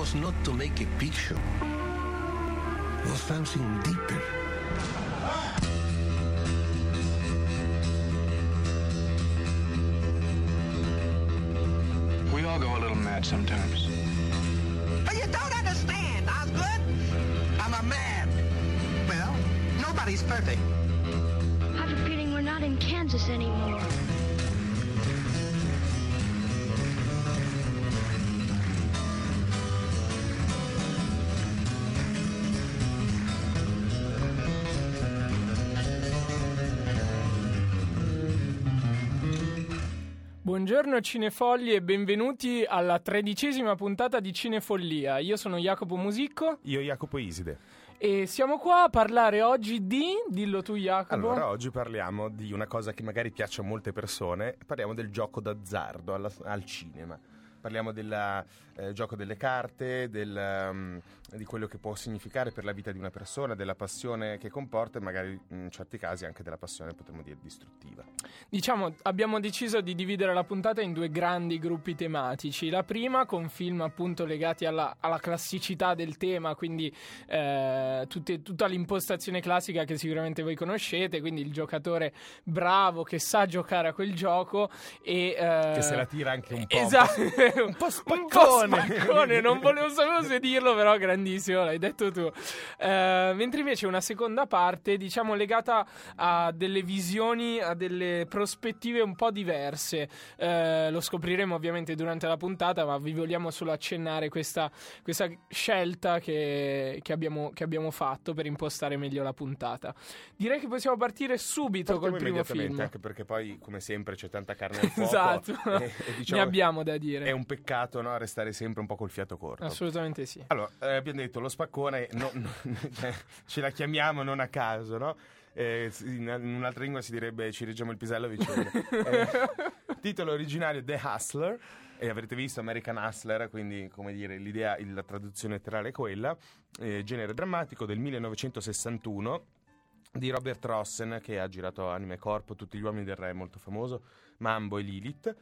was not to make a picture. It was something deeper. We all go a little mad sometimes. But you don't understand, Osgood. I'm a man. Well, nobody's perfect. I have a feeling we're not in Kansas anymore. Buongiorno Cinefogli e benvenuti alla 13ª puntata di Cinefollia. Io sono Jacopo Musicco. Io Jacopo Iside. E siamo qua a parlare oggi di... Dillo tu, Jacopo. Allora, oggi parliamo di una cosa che magari piace a molte persone. Parliamo del gioco d'azzardo al cinema. Parliamo del gioco delle carte, di quello che può significare per la vita di una persona, della passione che comporta e magari in certi casi anche della passione, potremmo dire, distruttiva. Diciamo, abbiamo deciso di dividere la puntata in due grandi gruppi tematici. La prima con film appunto legati alla classicità del tema, quindi tutta l'impostazione classica che sicuramente voi conoscete, quindi il giocatore bravo che sa giocare a quel gioco e... che se la tira anche un po'. Esatto. Un po' spaccone. Non sapevo se dirlo, però grandissimo, l'hai detto tu. Mentre invece una seconda parte, diciamo, legata a delle visioni, a delle prospettive un po' diverse. Lo scopriremo ovviamente durante la puntata, ma vi vogliamo solo accennare questa scelta che abbiamo fatto per impostare meglio la puntata. Direi che possiamo partire subito col primo film. Anche perché poi, come sempre, c'è tanta carne al fuoco. Esatto, e diciamo, ne abbiamo da dire. È un peccato, no, restare sempre un po' col fiato corto. Assolutamente sì. Allora, abbiamo detto lo spaccone, ce la chiamiamo non a caso, no? In un'altra lingua si direbbe ci reggiamo il pisello a vicenda. Titolo originario The Hustler, e avrete visto American Hustler, quindi come dire la traduzione letterale è quella. Genere drammatico del 1961 di Robert Rossen, che ha girato Anime Corpo, Tutti gli uomini del re, molto famoso, Mambo e Lilith.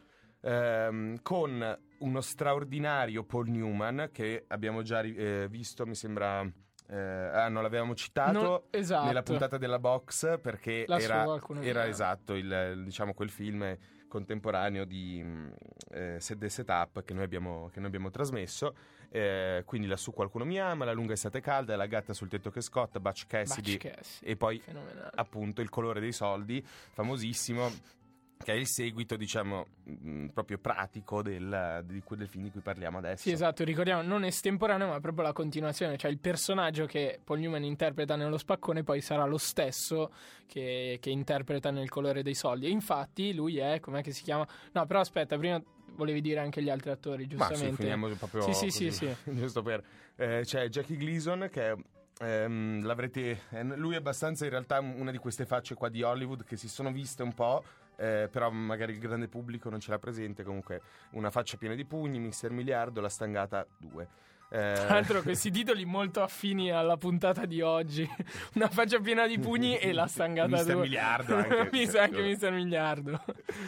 Con uno straordinario Paul Newman che abbiamo già visto, mi sembra non l'avevamo citato esatto. Nella puntata della Box, perché era esatto diciamo quel film contemporaneo di The Setup che noi abbiamo trasmesso, quindi Lassù qualcuno mi ama, La lunga estate calda, La gatta sul tetto che scotta, Butch Cassidy e poi appunto Il colore dei soldi, famosissimo, che è il seguito, diciamo, proprio pratico del film di cui parliamo adesso. Sì, esatto, ricordiamo, non estemporaneo, ma proprio la continuazione, cioè il personaggio che Paul Newman interpreta nello spaccone poi sarà lo stesso che interpreta nel colore dei soldi. E infatti lui è, com'è che si chiama? No, però aspetta, prima volevi dire anche gli altri attori, giustamente. Ma sì, finiamo proprio sì, così, sì. Giusto per... c'è Jackie Gleason che... l'avrete lui è abbastanza in realtà una di queste facce qua di Hollywood che si sono viste un po', però magari il grande pubblico non ce l'ha presente. Comunque una faccia piena di pugni, Mister Miliardo, La stangata 2. Tra l'altro questi titoli molto affini alla puntata di oggi. Una faccia piena di pugni e La stangata 2. Mister Miliardo anche. Mi sa anche Mister Miliardo.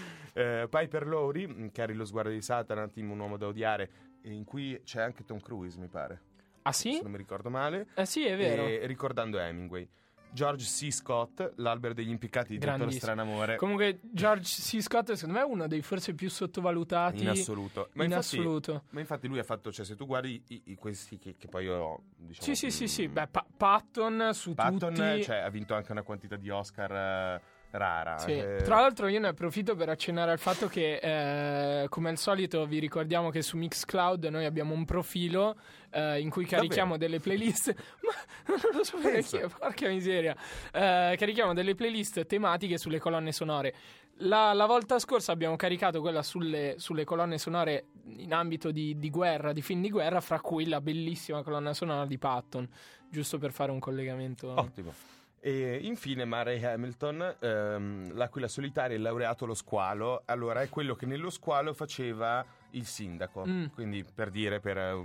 Piper Laurie, Carrie lo sguardo di Satana, Team un uomo da odiare, in cui c'è anche Tom Cruise, mi pare. Ah sì? Se non mi ricordo male. Sì, è vero. Ricordando Hemingway. George C. Scott, L'albero degli impiccati di Dottor Stranamore. Comunque George C. Scott secondo me è uno dei forse più sottovalutati in assoluto. Ma infatti lui ha fatto, cioè se tu guardi questi che poi ho, diciamo, sì. Beh, Patton su Patton, tutti. Cioè, ha vinto anche una quantità di Oscar rara. Sì. Tra l'altro io ne approfitto per accennare al fatto che come al solito vi ricordiamo che su Mixcloud noi abbiamo un profilo in cui carichiamo delle playlist ma non lo so perché, porca miseria, carichiamo delle playlist tematiche sulle colonne sonore. La volta scorsa abbiamo caricato quella sulle colonne sonore in ambito di guerra, di film di guerra, fra cui la bellissima colonna sonora di Patton, giusto per fare un collegamento. Ottimo. E infine Murray Hamilton, L'Aquila solitaria, il laureato Lo squalo. Allora è quello che nello squalo faceva il sindaco, quindi per dire, per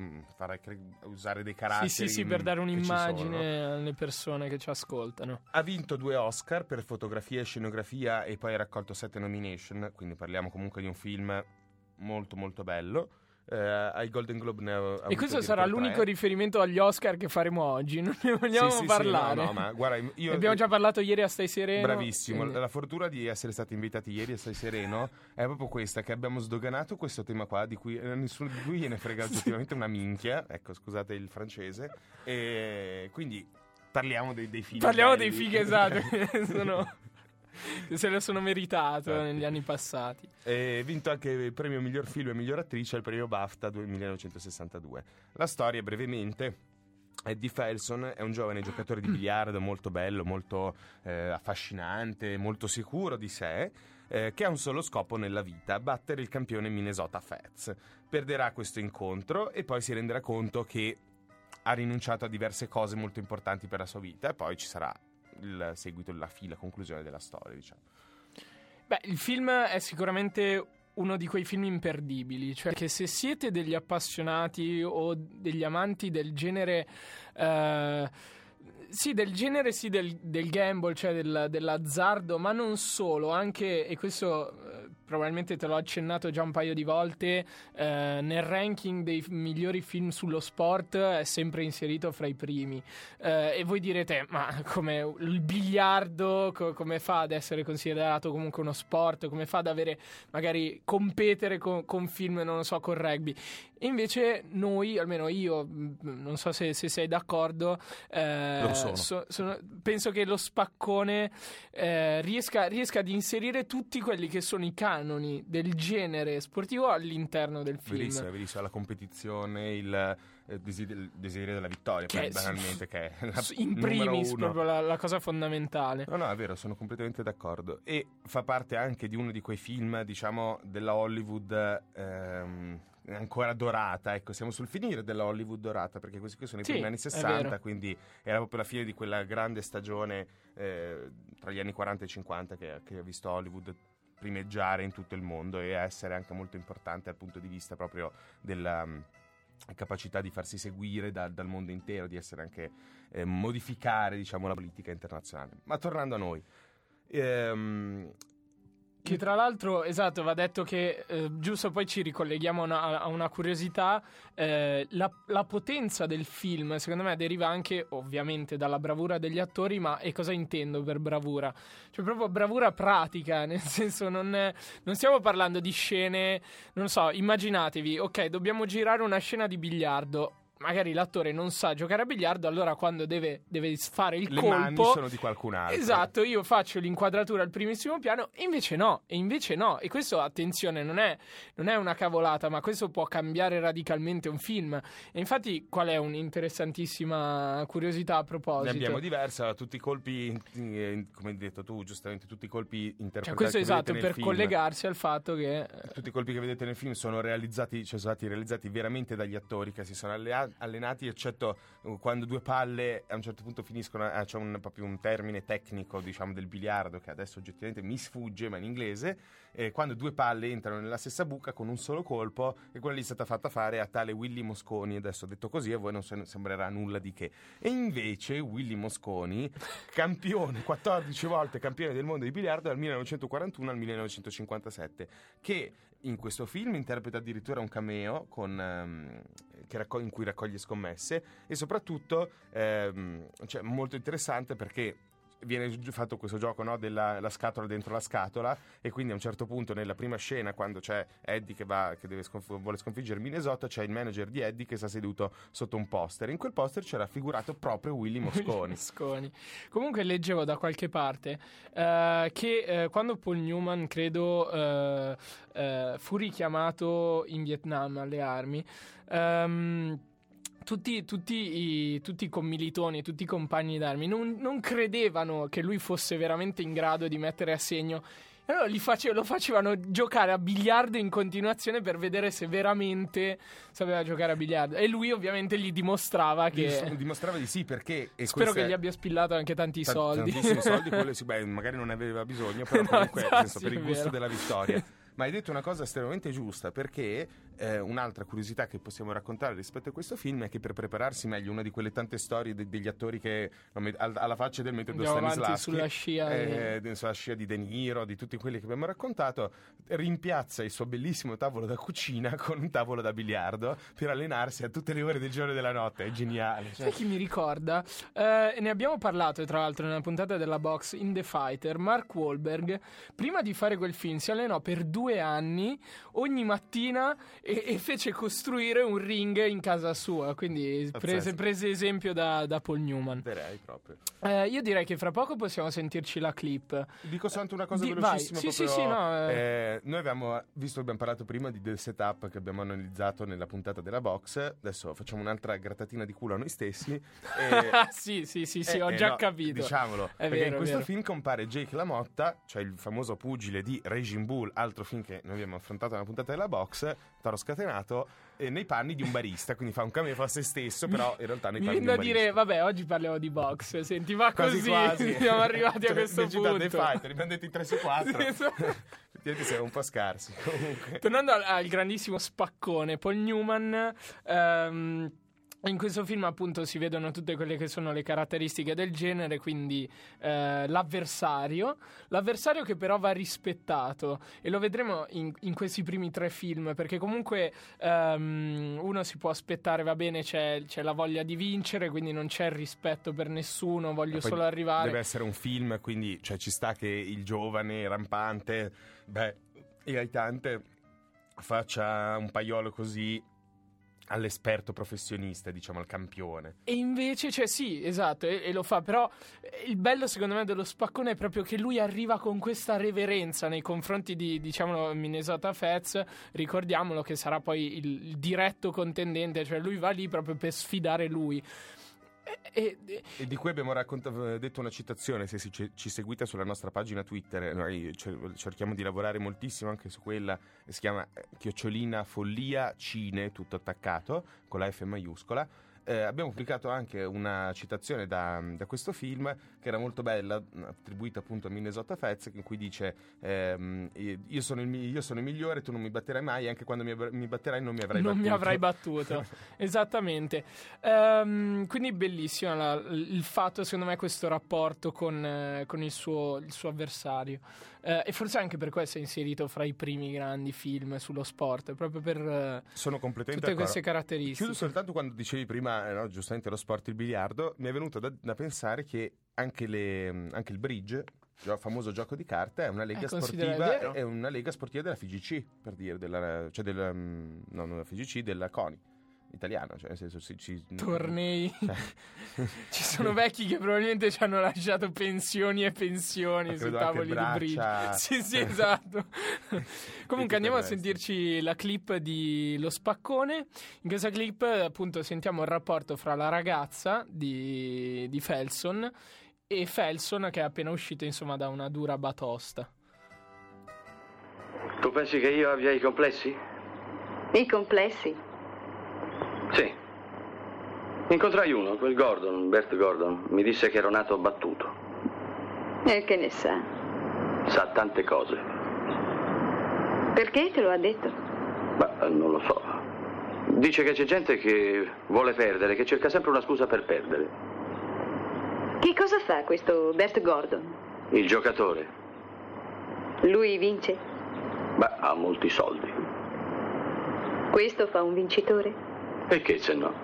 usare dei caratteri. Sì, per dare un'immagine alle persone che ci ascoltano. Ha vinto 2 Oscar per fotografia e scenografia e poi ha raccolto 7 nomination, quindi parliamo comunque di un film molto molto bello. ai Golden Globe ne ha E questo sarà l'unico riferimento agli Oscar che faremo oggi, non ne vogliamo parlare. No, ma guarda, io abbiamo già parlato ieri a Stai Sereno. Bravissimo, la fortuna di essere stati invitati ieri a Stai Sereno è proprio questa, che abbiamo sdoganato questo tema qua di cui nessuno di voi gliene frega oggettivamente una minchia, ecco, scusate il francese, e quindi parliamo dei fighi. Parliamo dei fighi, esatto. Se lo sono meritato negli anni passati. E vinto anche il premio miglior film e miglior attrice al premio BAFTA 1962. La storia, brevemente: Eddie Felson è un giovane giocatore di biliardo molto bello, molto affascinante, molto sicuro di sé, che ha un solo scopo nella vita: battere il campione Minnesota Fats. Perderà questo incontro e poi si renderà conto che ha rinunciato a diverse cose molto importanti per la sua vita, e poi ci sarà il seguito, la conclusione della storia, diciamo. Beh, il film è sicuramente uno di quei film imperdibili, cioè che se siete degli appassionati o degli amanti del genere, del gamble, cioè dell'azzardo, ma non solo, anche, e questo probabilmente te l'ho accennato già un paio di volte, nel ranking dei migliori film sullo sport è sempre inserito fra i primi, e voi direte, ma come il biliardo come fa ad essere considerato comunque uno sport, come fa ad avere, magari competere con film, non lo so, con rugby? E invece noi, almeno io, non so se sei d'accordo, penso che lo spaccone riesca ad inserire tutti quelli che sono i canoni del genere sportivo all'interno del film. Verissimo, la competizione, il desiderio della vittoria, banalmente, che è in primis proprio la cosa fondamentale. No, è vero, sono completamente d'accordo, e fa parte anche di uno di quei film, diciamo, della Hollywood ancora dorata, ecco, siamo sul finire della Hollywood dorata, perché questi qui sono i primi anni 60, quindi era proprio la fine di quella grande stagione tra gli anni 40 e 50 che ha visto Hollywood primeggiare in tutto il mondo e essere anche molto importante dal punto di vista proprio della capacità di farsi seguire dal mondo intero, di essere anche modificare, diciamo, la politica internazionale. Ma tornando a noi, che tra l'altro, esatto, va detto che giusto, poi ci ricolleghiamo a una curiosità, la potenza del film secondo me deriva anche ovviamente dalla bravura degli attori, ma e cosa intendo per bravura? Cioè proprio bravura pratica, nel senso non stiamo parlando di scene, non so, immaginatevi, ok, dobbiamo girare una scena di biliardo. Magari l'attore non sa giocare a biliardo, allora quando deve fare il colpo, le mani sono di qualcun altro. Esatto, io faccio l'inquadratura al primissimo piano e invece no. E questo, attenzione, non è una cavolata, ma questo può cambiare radicalmente un film. E infatti, qual è un'interessantissima curiosità a proposito? Ne abbiamo diversa, tutti i colpi, come hai detto tu giustamente, tutti i colpi interpretati, cioè, questo, esatto, per film, collegarsi al fatto che tutti i colpi che vedete nel film sono realizzati veramente dagli attori che si sono allenati, eccetto quando due palle a un certo punto finiscono, c'è proprio un termine tecnico, diciamo, del biliardo che adesso oggettivamente mi sfugge, ma in inglese, quando due palle entrano nella stessa buca con un solo colpo, e quella lì è stata fatta fare a tale Willy Mosconi. Adesso detto così a voi non sembrerà nulla di che, e invece Willy Mosconi, campione 14 volte campione del mondo di biliardo dal 1941 al 1957, che in questo film interpreta addirittura un cameo in cui raccoglie scommesse, e soprattutto cioè, molto interessante perché viene fatto questo gioco, no, della la scatola dentro la scatola, e quindi a un certo punto nella prima scena, quando c'è Eddie che vuole sconfiggere Minnesota, c'è il manager di Eddie che sta seduto sotto un poster. In quel poster c'era raffigurato proprio Willy Mosconi. Comunque leggevo da qualche parte che quando Paul Newman, credo, fu richiamato in Vietnam alle armi, tutti i commilitoni, tutti i compagni d'armi non credevano che lui fosse veramente in grado di mettere a segno. Allora lo facevano giocare a biliardo in continuazione per vedere se veramente sapeva giocare a biliardo. E lui ovviamente gli dimostrava dimostrava di sì, perché spero che gli abbia spillato anche tanti soldi. Tantissimi soldi, magari non ne aveva bisogno, però no, comunque esatto, per il gusto della vittoria. Ma hai detto una cosa estremamente giusta, perché un'altra curiosità che possiamo raccontare rispetto a questo film è che per prepararsi meglio, una di quelle tante storie degli attori che alla faccia del metodo Stanislavski, sulla scia di De Niro, di tutti quelli che abbiamo raccontato, rimpiazza il suo bellissimo tavolo da cucina con un tavolo da biliardo per allenarsi a tutte le ore del giorno e della notte. È geniale. Sai chi mi ricorda? Ne abbiamo parlato tra l'altro nella puntata della Box in The Fighter. Mark Wahlberg, prima di fare quel film, si allenò per 2 anni ogni mattina e fece costruire un ring in casa sua, quindi prese esempio da Paul Newman. Direi proprio. Io direi che fra poco possiamo sentirci la clip. Dico soltanto una cosa velocissima. Noi abbiamo parlato prima del setup che abbiamo analizzato nella puntata della Box. Adesso facciamo un'altra grattatina di culo a noi stessi. Sì, ho già capito. Diciamolo, perché in questo film compare Jake LaMotta, cioè il famoso pugile di Raging Bull, altro film che noi abbiamo affrontato nella puntata della Box, Toro Scatenato, nei panni di un barista, quindi fa un cameo a se stesso, però in realtà nei panni di un barista. Mi viene da dire, vabbè, oggi parliamo di box, senti, va quasi, così, siamo arrivati a questo punto. Dei fighter, abbiamo detto in 3 su 4. Effettivamente siamo un po' scarsi, comunque. Tornando al grandissimo spaccone, Paul Newman, in questo film appunto si vedono tutte quelle che sono le caratteristiche del genere, quindi l'avversario che però va rispettato, e lo vedremo in questi primi 3 film, perché comunque uno si può aspettare, va bene, c'è la voglia di vincere, quindi non c'è il rispetto per nessuno, voglio solo arrivare. Deve essere un film, quindi cioè, ci sta che il giovane rampante, irritante, faccia un paiolo così all'esperto professionista, diciamo, al campione. E invece, sì, esatto, e lo fa, però il bello secondo me dello spaccone è proprio che lui arriva con questa reverenza nei confronti di, diciamo, Minnesota Fats, ricordiamolo che sarà poi il diretto contendente, cioè lui va lì proprio per sfidare lui. E di cui abbiamo detto una citazione, se ci seguite sulla nostra pagina Twitter, noi cerchiamo di lavorare moltissimo anche su quella, si chiama @follia cine, tutto attaccato, con la F maiuscola. Abbiamo pubblicato anche una citazione da questo film che era molto bella, attribuita appunto a Minnesota Fats, in cui dice io sono il migliore, tu non mi batterai mai, anche quando mi batterai non mi avrai battuto. Non mi avrai battuto, esattamente. Quindi bellissimo il fatto, secondo me, questo rapporto con il suo avversario. E forse anche per questo è inserito fra i primi grandi film sullo sport, proprio per sono completamente tutte queste caratteristiche. Chiudo soltanto quando dicevi prima, no, giustamente lo sport, il biliardo, mi è venuto da pensare che anche il bridge, il famoso gioco di carte, è una lega sportiva, è una lega sportiva della FIGC, per dire, della FIGC, della CONI italiana, cioè nel senso tornei ci sono vecchi che probabilmente ci hanno lasciato pensioni e pensioni sui tavoli di bridge. Sì, esatto. Comunque andiamo a sentirci la clip di Lo Spaccone. In questa clip appunto sentiamo il rapporto fra la ragazza di Felson e Felson, che è appena uscito, insomma, da una dura batosta. Tu pensi che io abbia i complessi? I complessi? Sì. Incontrai uno, quel Gordon, Bert Gordon. Mi disse che ero nato battuto. E che ne sa? Sa tante cose. Perché te lo ha detto? Ma non lo so. Dice che c'è gente che vuole perdere, che cerca sempre una scusa per perdere. Che cosa fa questo Bert Gordon? Il giocatore. Lui vince? Beh, ha molti soldi. Questo fa un vincitore? E che se no?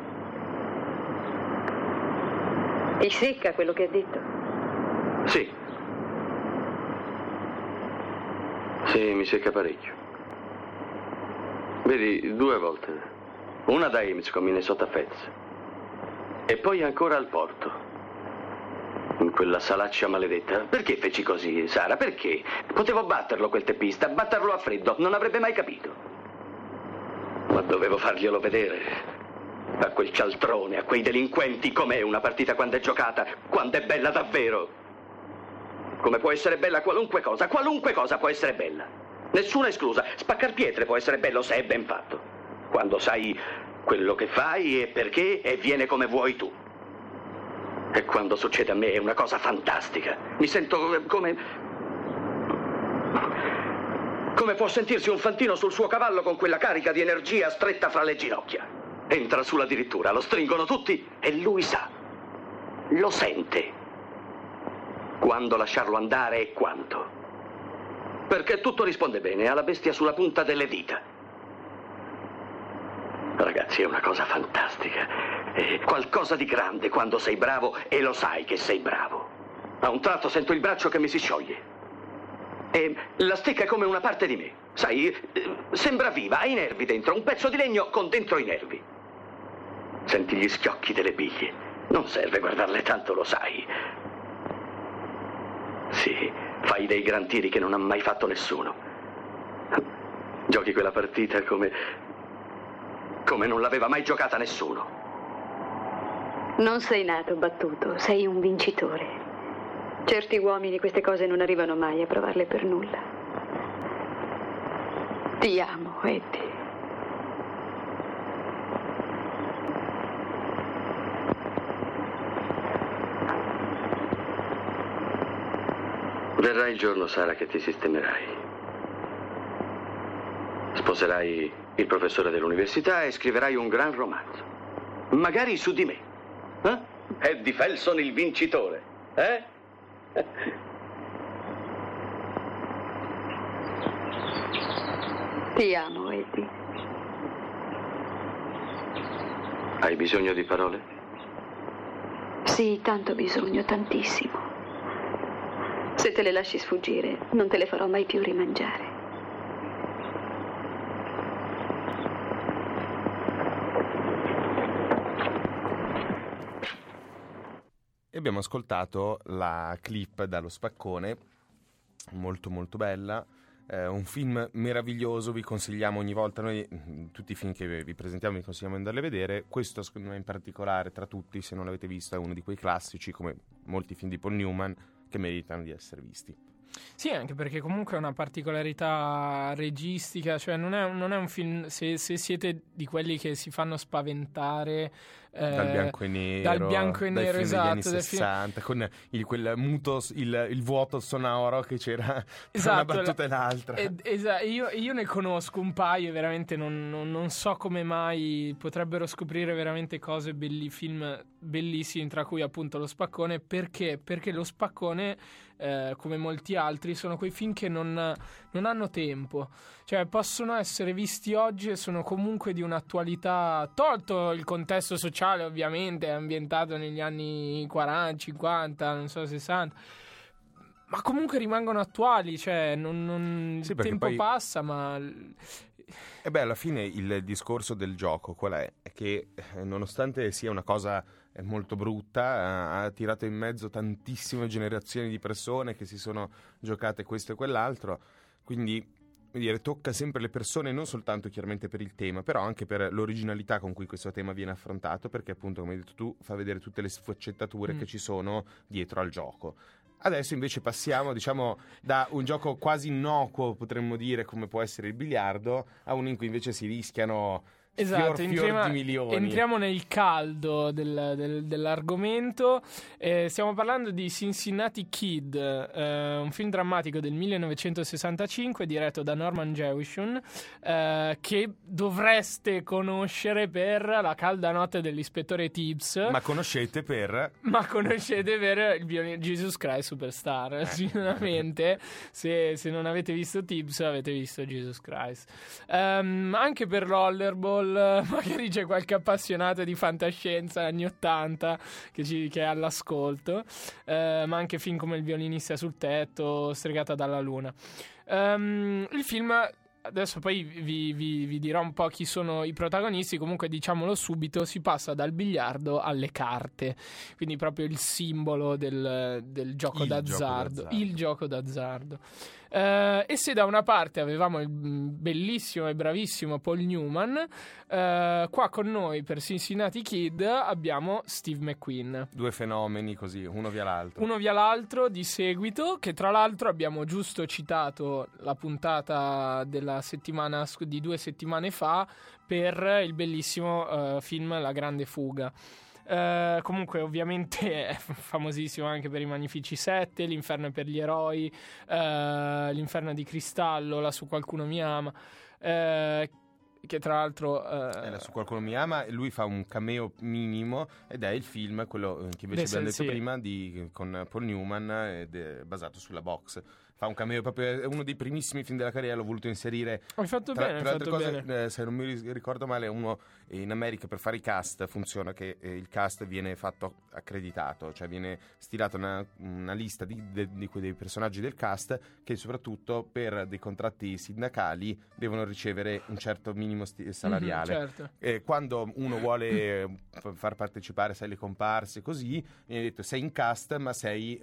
Ti secca quello che ha detto? Sì. Sì, mi secca parecchio. Vedi, 2 volte. Una da Ames con Minnesota Fats. E poi ancora al porto. In quella salaccia maledetta. Perché feci così, Sara? Perché? Potevo batterlo quel teppista, batterlo a freddo. Non avrebbe mai capito. Ma dovevo farglielo vedere. A quel cialtrone, a quei delinquenti, com'è una partita quando è giocata, quando è bella davvero. Come può essere bella qualunque cosa può essere bella. Nessuna esclusa. Spaccar pietre può essere bello se è ben fatto. Quando sai quello che fai e perché e viene come vuoi tu. E quando succede a me è una cosa fantastica. Mi sento come Come può sentirsi un fantino sul suo cavallo con quella carica di energia stretta fra le ginocchia? Entra sulla dirittura, lo stringono tutti e lui sa, lo sente, quando lasciarlo andare e quando. Perché tutto risponde bene, ha la bestia sulla punta delle dita. Ragazzi, è una cosa fantastica, è qualcosa di grande quando sei bravo e lo sai che sei bravo. A un tratto sento il braccio che mi si scioglie. E la stecca è come una parte di me. Sai, sembra viva, ha i nervi dentro, un pezzo di legno con dentro i nervi. Senti gli schiocchi delle biglie. Non serve guardarle tanto, lo sai. Sì, fai dei gran tiri che non ha mai fatto nessuno. Giochi quella partita come non l'aveva mai giocata nessuno. Non sei nato battuto, sei un vincitore. Certi uomini queste cose non arrivano mai a provarle per nulla. Ti amo, Eddie. Verrà il giorno, Sara, che ti sistemerai. Sposerai il professore dell'università e scriverai un gran romanzo. Magari su di me. Eddie Felson il vincitore. Ti amo, Eddie. Hai bisogno di parole? Sì, tanto bisogno, tantissimo. Se te le lasci sfuggire, non te le farò mai più rimangiare. E abbiamo ascoltato la clip dallo spaccone, molto molto bella, un film meraviglioso, vi consigliamo ogni volta, noi tutti i film che vi presentiamo vi consigliamo di andarli a vedere, questo secondo me in particolare tra tutti, se non l'avete visto, è uno di quei classici, come molti film di Paul Newman, che meritano di essere visti. Sì, anche perché comunque è una particolarità registica, cioè non è un film, se siete di quelli che si fanno spaventare dal bianco e nero, dal bianco e nero, esatto, degli anni 60, con quel muto, il vuoto sonoro che c'era tra una battuta e l'altra. Esatto, io ne conosco un paio e veramente non so come mai potrebbero scoprire veramente cose film bellissimi, tra cui appunto Lo Spaccone. Perché lo Spaccone, come molti altri, sono quei film che non hanno tempo, cioè possono essere visti oggi e sono comunque di un'attualità, tolto il contesto sociale ovviamente, è ambientato negli anni 40, 50, non so, 60, ma comunque rimangono attuali, cioè il tempo passa, ma... E beh, alla fine il discorso del gioco qual è? È che nonostante sia una cosa molto brutta, ha tirato in mezzo tantissime generazioni di persone che si sono giocate questo e quell'altro, quindi tocca sempre le persone, non soltanto chiaramente per il tema, però anche per l'originalità con cui questo tema viene affrontato, perché appunto, come hai detto tu, fa vedere tutte le sfaccettature che ci sono dietro al gioco. Adesso invece passiamo, diciamo, da un gioco quasi innocuo, potremmo dire, come può essere il biliardo, a uno in cui invece si rischiano fior di milioni. Entriamo nel caldo dell'argomento. Stiamo parlando di Cincinnati Kid, un film drammatico del 1965 diretto da Norman Jewison, che dovreste conoscere per La calda notte dell'ispettore Tibbs. Ma conoscete per il Jesus Christ Superstar. Sicuramente se non avete visto Tibbs avete visto Jesus Christ. Anche per Rollerball, magari c'è qualche appassionato di fantascienza anni 80 che è all'ascolto, ma anche film come Il violinista sul tetto, Stregata dalla luna. Il film, adesso poi vi dirò un po' chi sono i protagonisti, comunque diciamolo subito, si passa dal biliardo alle carte, quindi proprio il simbolo del gioco d'azzardo, il gioco d'azzardo. E se da una parte avevamo il bellissimo e bravissimo Paul Newman, qua con noi per Cincinnati Kid abbiamo Steve McQueen. Due fenomeni così, uno via l'altro di seguito, che tra l'altro abbiamo giusto citato la puntata della settimana di 2 settimane fa per il bellissimo film La Grande Fuga. Comunque ovviamente è famosissimo anche per i Magnifici 7, L'inferno è per gli eroi, L'inferno di cristallo, Lassù qualcuno mi ama, che tra l'altro Su qualcuno mi ama, lui fa un cameo minimo ed è il film, quello che invece abbiamo detto prima, con Paul Newman, ed è basato sulla box. Fa un cameo proprio, è uno dei primissimi film della carriera, l'ho voluto inserire. Hai fatto bene, tra altre cose, se non mi ricordo male, uno in America per fare i cast funziona che il cast viene fatto accreditato, cioè viene stilata una lista dei personaggi del cast che soprattutto per dei contratti sindacali devono ricevere un certo minimo salariale. Certo. Quando uno vuole far partecipare, sai, le comparse così, viene detto sei in cast ma sei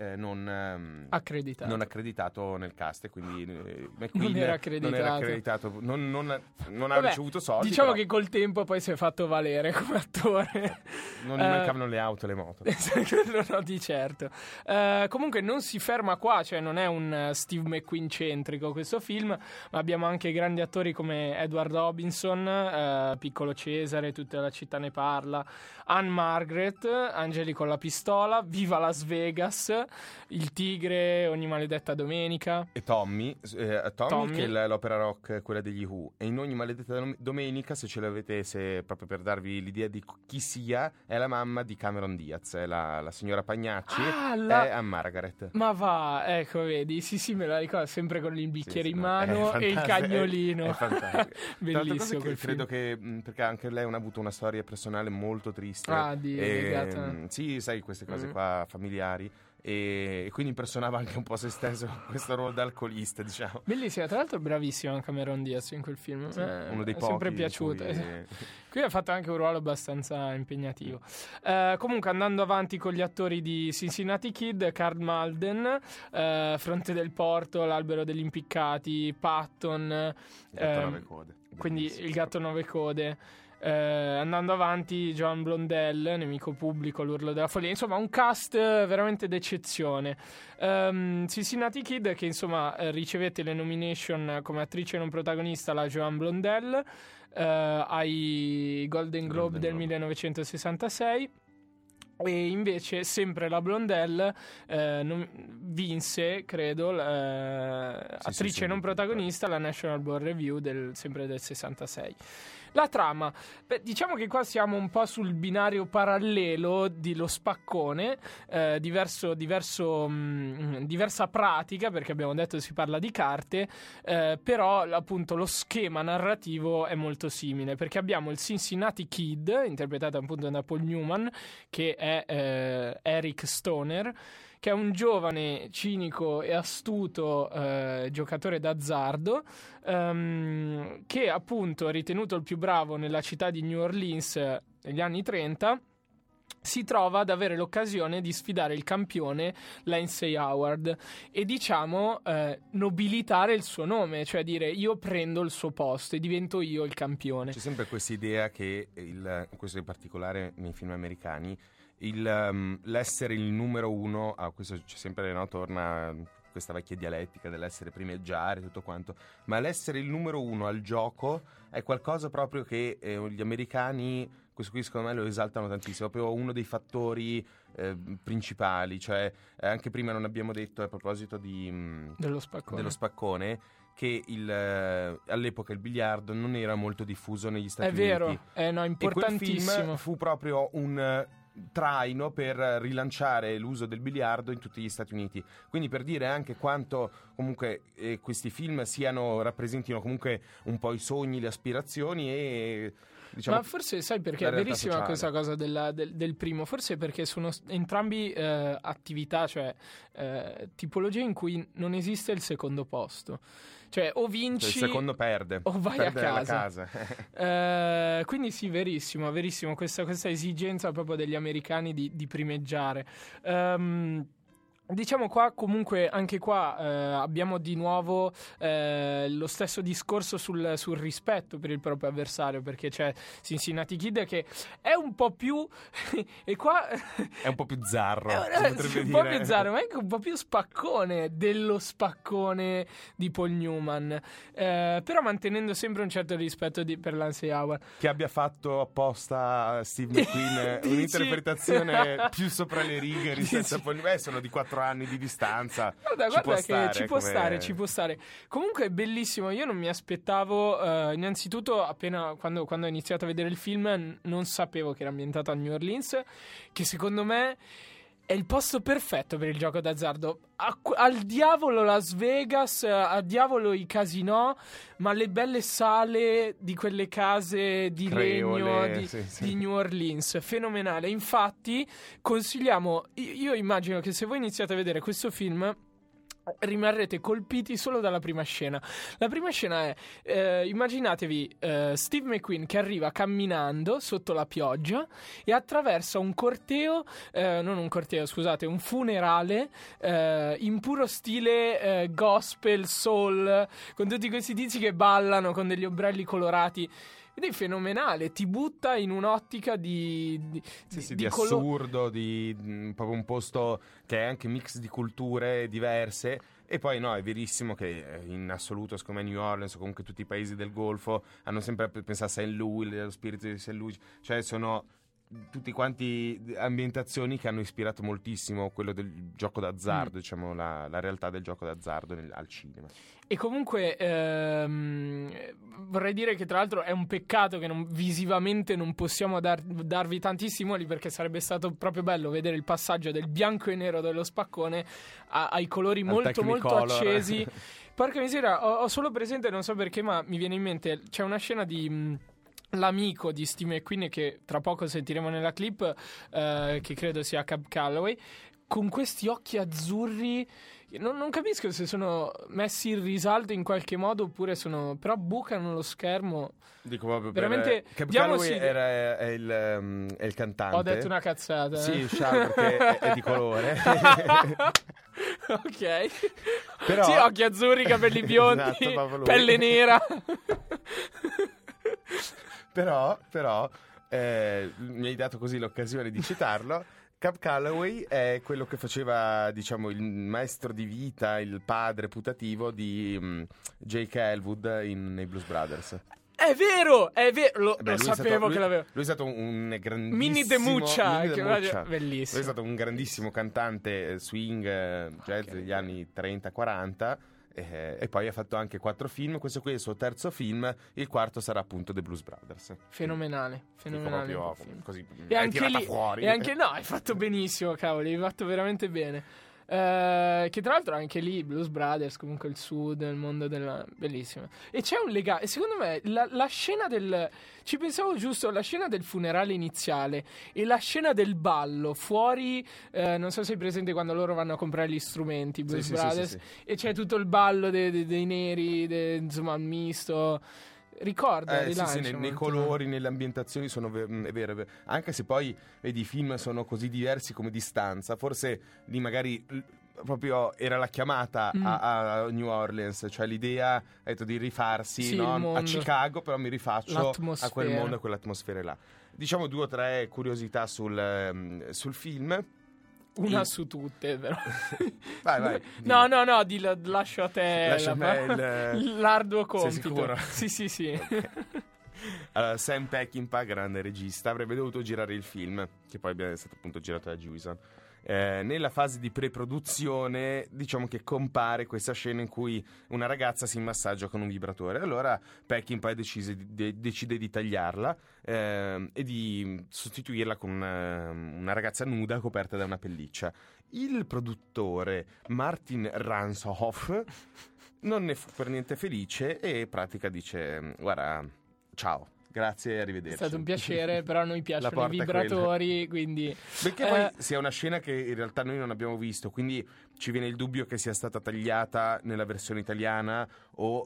non accreditato nel cast, e quindi non era accreditato, non ha ricevuto soldi. Diciamo però che col tempo poi si è fatto valere come attore. Non gli mancavano le auto e le moto. Quello no, di certo. Comunque non si ferma qua, cioè non è un Steve McQueen centrico questo film, ma abbiamo anche grandi attori come Edward Robinson, Piccolo Cesare, Tutta la città ne parla, Anne Margaret, Angeli con la pistola, Viva Las Vegas, Il tigre, Ogni maledetta domenica. E Tommy. Che è l'opera rock, quella degli Who. E in Ogni maledetta domenica, se ce l'avete, se proprio per darvi l'idea di chi sia, è la mamma di Cameron Diaz, è la signora Pagnacci, è Anne Margaret. Ma va, ecco, vedi, sì, me la ricordo, sempre con il bicchiere in mano e il cagnolino. È fantastico. Bellissimo quel credo che perché anche lei ha avuto una storia personale molto triste. Legata. Sì, sai, queste cose qua familiari. E quindi impersonava anche un po' se stesso questo ruolo da alcolista, diciamo. Bellissima, tra l'altro bravissimo Cameron Diaz in quel film, sì, uno dei è pochi sempre piaciuto. Qui ha fatto anche un ruolo abbastanza impegnativo. Comunque, andando avanti con gli attori di Cincinnati Kid, Karl Malden, Fronte del Porto, L'albero degli impiccati, Patton, Gatto 9 code. Quindi Il gatto 9 code. Andando avanti, Joan Blondell, Nemico pubblico, L'urlo della follia, insomma un cast veramente d'eccezione. Cincinnati Kid, che insomma ricevette le nomination come attrice non protagonista, la Joan Blondell, ai Golden Globe del 1966. E invece sempre la Blondell vinse, credo, attrice non protagonista, la National Board Review sempre del 66. La trama, diciamo che qua siamo un po' sul binario parallelo di Lo Spaccone, diversa pratica, perché abbiamo detto che si parla di carte, però appunto lo schema narrativo è molto simile, perché abbiamo il Cincinnati Kid, interpretato appunto da Paul Newman, che è Eric Stoner, che è un giovane, cinico e astuto giocatore d'azzardo, che appunto, ritenuto il più bravo nella città di New Orleans negli anni 30, si trova ad avere l'occasione di sfidare il campione Lindsay Howard e, diciamo, nobilitare il suo nome, cioè dire io prendo il suo posto e divento io il campione. C'è sempre questa idea che, questo in particolare nei film americani, l'essere il numero uno, questo c'è sempre, no, torna questa vecchia dialettica dell'essere primeggiare, tutto quanto, ma l'essere il numero uno al gioco è qualcosa proprio che gli americani, questo qui secondo me lo esaltano tantissimo, è proprio uno dei fattori principali, cioè anche prima non abbiamo detto a proposito dello spaccone che all'epoca il biliardo non era molto diffuso negli Stati Uniti. È vero, no, importantissimo. E quel film fu proprio un traino per rilanciare l'uso del biliardo in tutti gli Stati Uniti, quindi per dire anche quanto comunque questi film rappresentino comunque un po' i sogni, le aspirazioni e, diciamo, ma forse sai perché è verissima sociale. Questa cosa del primo, forse perché sono entrambi attività, cioè tipologie in cui non esiste il secondo posto, cioè o vinci, il secondo perde o vai a casa. Quindi sì, verissimo questa esigenza proprio degli americani di primeggiare. Diciamo qua comunque anche qua abbiamo di nuovo lo stesso discorso sul rispetto per il proprio avversario, perché c'è Cincinnati Kid che è un po' più e qua è un po' più zarro, un po' più zarro, ma è anche un po' più spaccone dello spaccone di Paul Newman, però mantenendo sempre un certo rispetto per Lance Howard, che abbia fatto apposta Steve McQueen un'interpretazione più sopra le righe rispetto a Paul Newman. Sono di 4 anni di distanza. Guarda che ci può stare. Comunque è bellissimo. Io non mi aspettavo, innanzitutto appena quando ho iniziato a vedere il film non sapevo che era ambientato a New Orleans, che secondo me è il posto perfetto per il gioco d'azzardo. Al diavolo Las Vegas, al diavolo i casinò, ma le belle sale di quelle case di legno di New Orleans, fenomenale. Infatti consigliamo, io immagino che se voi iniziate a vedere questo film rimarrete colpiti solo dalla prima scena. La prima scena è immaginatevi Steve McQueen che arriva camminando sotto la pioggia e attraversa un corteo, un funerale in puro stile gospel, soul, con tutti questi tizi che ballano con degli ombrelli colorati. Ed è fenomenale, ti butta in un'ottica di assurdo, di proprio un posto che è anche mix di culture diverse. E poi no, è verissimo che in assoluto, secondo me, New Orleans o comunque tutti i paesi del Golfo hanno sempre pensato a St. Louis, lo spirito di St. Louis, cioè sono tutti quanti ambientazioni che hanno ispirato moltissimo quello del gioco d'azzardo, diciamo la realtà del gioco d'azzardo al cinema. E comunque vorrei dire che tra l'altro è un peccato che visivamente non possiamo darvi tanti stimoli, perché sarebbe stato proprio bello vedere il passaggio del bianco e nero dello spaccone ai colori molto molto accesi. Porca miseria, ho solo presente, non so perché, ma mi viene in mente, c'è una scena di l'amico di Steve McQueen che tra poco sentiremo nella clip, che credo sia Cab Calloway, con questi occhi azzurri. Non capisco se sono messi in risalto in qualche modo oppure però bucano lo schermo. Dico proprio veramente. Cab Calloway è il cantante. Ho detto una cazzata. Sì, Charles, perché è di colore. Ok. Però... Sì, occhi azzurri, capelli biondi, esatto, pelle nera. Però mi hai dato così l'occasione di citarlo. Cab Calloway è quello che faceva, diciamo, il maestro di vita, il padre putativo di Jake Elwood nei Blues Brothers. È vero, lo sapevo che l'avevo. Lui è stato un grandissimo Minnie De Muccia, bellissimo. Lui è stato un grandissimo cantante swing jazz degli anni 30-40. E poi ha fatto anche 4 film. Questo qui è il suo terzo film. Il quarto sarà appunto The Blues Brothers. Fenomenale. Proprio così. E anche lì fuori. E anche no, hai fatto benissimo, cavoli, hai fatto veramente bene. Che tra l'altro anche lì Blues Brothers, comunque il sud, il mondo della... bellissimo. E c'è un legame, secondo me la scena ci pensavo giusto, la scena del funerale iniziale e la scena del ballo fuori, non so se hai presente quando loro vanno a comprare gli strumenti, Blues Brothers, sì. E c'è tutto il ballo dei neri, insomma il misto. Ricorda, nei colori, nelle ambientazioni sono è vero. Anche se poi vedi i film sono così diversi come distanza, forse lì magari proprio era la chiamata a New Orleans, cioè l'idea di rifarsi a Chicago, però mi rifaccio a quel mondo, a quell'atmosfera là. Diciamo 2 o 3 curiosità sul film. Una su tutte, però. Vai. No, lascio a te l'arduo compito. Sì. Okay. Allora, Sam Peckinpah, grande regista, avrebbe dovuto girare il film, che poi è stato appunto girato da Jewison. Nella fase di pre-produzione, diciamo che compare questa scena in cui una ragazza si massaggia con un vibratore. Allora Peckinpah decide di tagliarla e di sostituirla con una ragazza nuda coperta da una pelliccia. Il produttore Martin Ranshoff non ne fu per niente felice e in pratica dice: guarda, ciao, grazie, arrivederci. È stato un piacere, però a noi piacciono i vibratori, quindi... Perché poi sia una scena che in realtà noi non abbiamo visto, quindi ci viene il dubbio che sia stata tagliata nella versione italiana o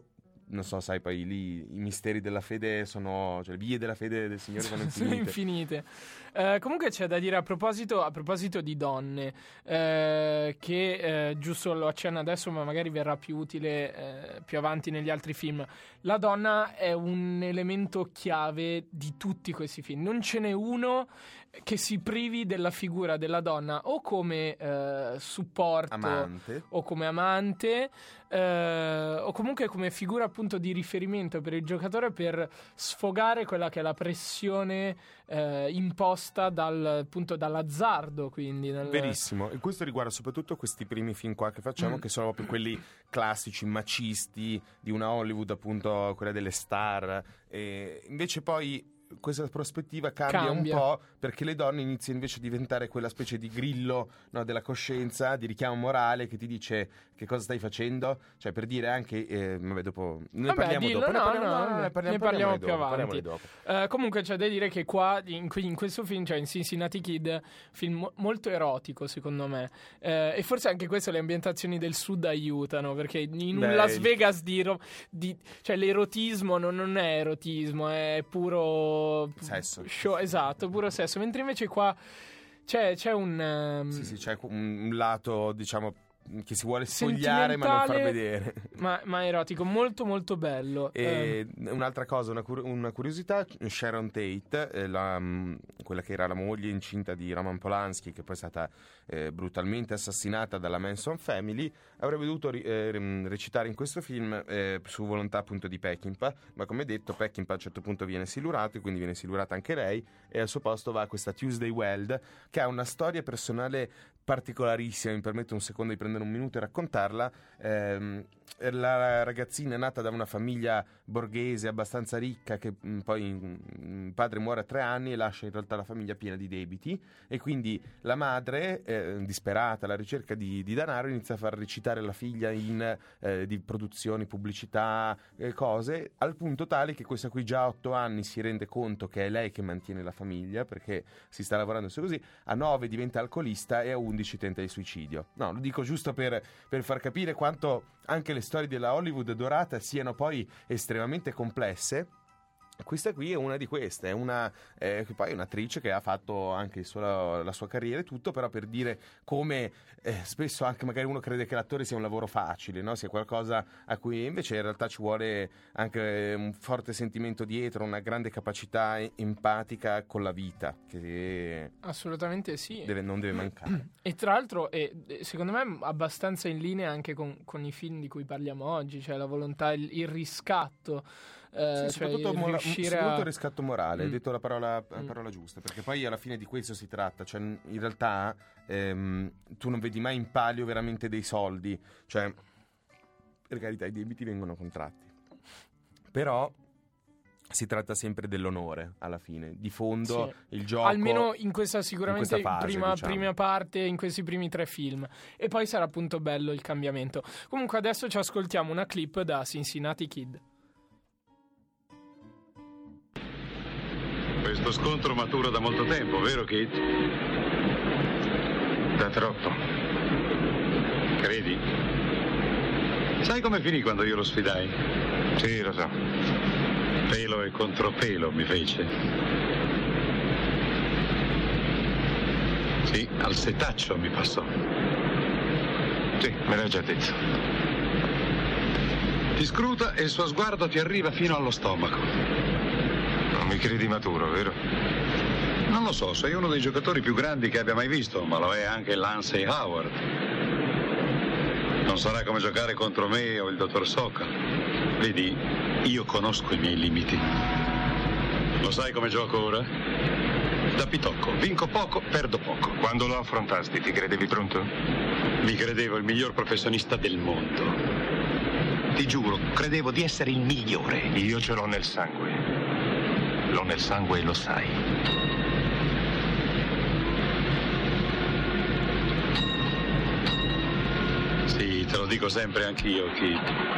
non so, sai, poi lì i misteri della fede sono, cioè le vie della fede del Signore sono infinite. Sono infinite. Comunque c'è da dire a proposito di donne, che giusto lo accenno adesso, ma magari verrà più utile più avanti negli altri film. La donna è un elemento chiave di tutti questi film. Non ce n'è uno che si privi della figura della donna o come supporto, amante, o come amante, o comunque come figura appunto di riferimento per il giocatore per sfogare quella che è la pressione imposta dall'azzardo, quindi verissimo. E questo riguarda soprattutto questi primi film qua che facciamo, che sono proprio quelli classici macisti di una Hollywood, appunto quella delle star, e invece poi questa prospettiva cambia un po', perché le donne iniziano invece a diventare quella specie di grillo, no, della coscienza, di richiamo morale che ti dice che cosa stai facendo, cioè per dire anche dopo ne parliamo più avanti. Comunque c'è da dire che qua in questo film, cioè in Cincinnati Kid, film molto erotico secondo me, e forse anche questo le ambientazioni del sud aiutano, perché in un Las Vegas cioè l'erotismo non è erotismo, è puro sesso, show, esatto, puro sesso, mentre invece qua c'è un sì, c'è un lato, diciamo, che si vuole spogliare ma non far vedere, ma erotico, molto molto bello. E un'altra cosa, una curiosità, Sharon Tate, quella che era la moglie incinta di Roman Polanski, che poi è stata brutalmente assassinata dalla Manson Family, avrebbe dovuto recitare in questo film su volontà appunto di Peckinpah, ma come detto Peckinpah a un certo punto viene silurato, e quindi viene silurata anche lei, e al suo posto va questa Tuesday Weld, che ha una storia personale particolarissima. Mi permetto un secondo di prendere un minuto e raccontarla. La ragazzina è nata da una famiglia borghese abbastanza ricca, che poi il padre muore a 3 anni e lascia in realtà la famiglia piena di debiti, e quindi la madre, disperata alla ricerca di denaro, inizia a far recitare la figlia in di produzioni, pubblicità, cose, al punto tale che questa qui già a 8 anni si rende conto che è lei che mantiene la famiglia, perché si sta lavorando così. A 9 diventa alcolista e a 11 tenta il suicidio. No, lo dico giusto per far capire quanto anche le storie della Hollywood dorata siano poi estremamente complesse. Questa qui è una di queste, poi è un'attrice che ha fatto anche la sua carriera e tutto, però per dire come spesso anche magari uno crede che l'attore sia un lavoro facile, no? Sia qualcosa a cui invece in realtà ci vuole anche un forte sentimento dietro, una grande capacità empatica con la vita, che assolutamente sì, non deve mancare. E tra l'altro secondo me abbastanza in linea anche con i film di cui parliamo oggi, cioè la volontà, il riscatto. Sì, soprattutto il riscatto morale, hai detto la parola giusta, perché poi alla fine di questo si tratta, cioè in realtà tu non vedi mai in palio veramente dei soldi, cioè per carità i debiti vengono contratti, però si tratta sempre dell'onore alla fine, di fondo, sì. Il gioco, almeno in questa sicuramente fase, prima parte, in questi primi 3 film, e poi sarà appunto bello il cambiamento. Comunque adesso ci ascoltiamo una clip da Cincinnati Kid. Questo scontro matura da molto tempo, vero Kid? Da troppo. Credi? Sai come finì quando io lo sfidai? Sì, lo so. Pelo e contropelo mi fece. Sì, al setaccio mi passò. Sì, me l'hai già detto. Ti scruta e il suo sguardo ti arriva fino allo stomaco. Non mi credi maturo, vero? Non lo so, sei uno dei giocatori più grandi che abbia mai visto, ma lo è anche Lancey Howard. Non sarà come giocare contro me o il dottor Sokka. Vedi, io conosco i miei limiti. Lo sai come gioco ora? Da pitocco, vinco poco, perdo poco. Quando lo affrontasti, ti credevi pronto? Mi credevo il miglior professionista del mondo. Ti giuro, credevo di essere il migliore. Io ce l'ho nel sangue. L'ho nel sangue e lo sai. Sì, te lo dico sempre anch'io, Kid.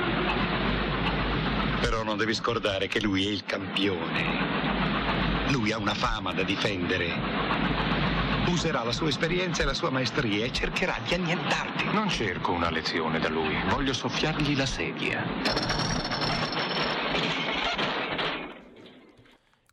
Però non devi scordare che lui è il campione. Lui ha una fama da difendere. Userà la sua esperienza e la sua maestria e cercherà di annientarti. Non cerco una lezione da lui, voglio soffiargli la sedia.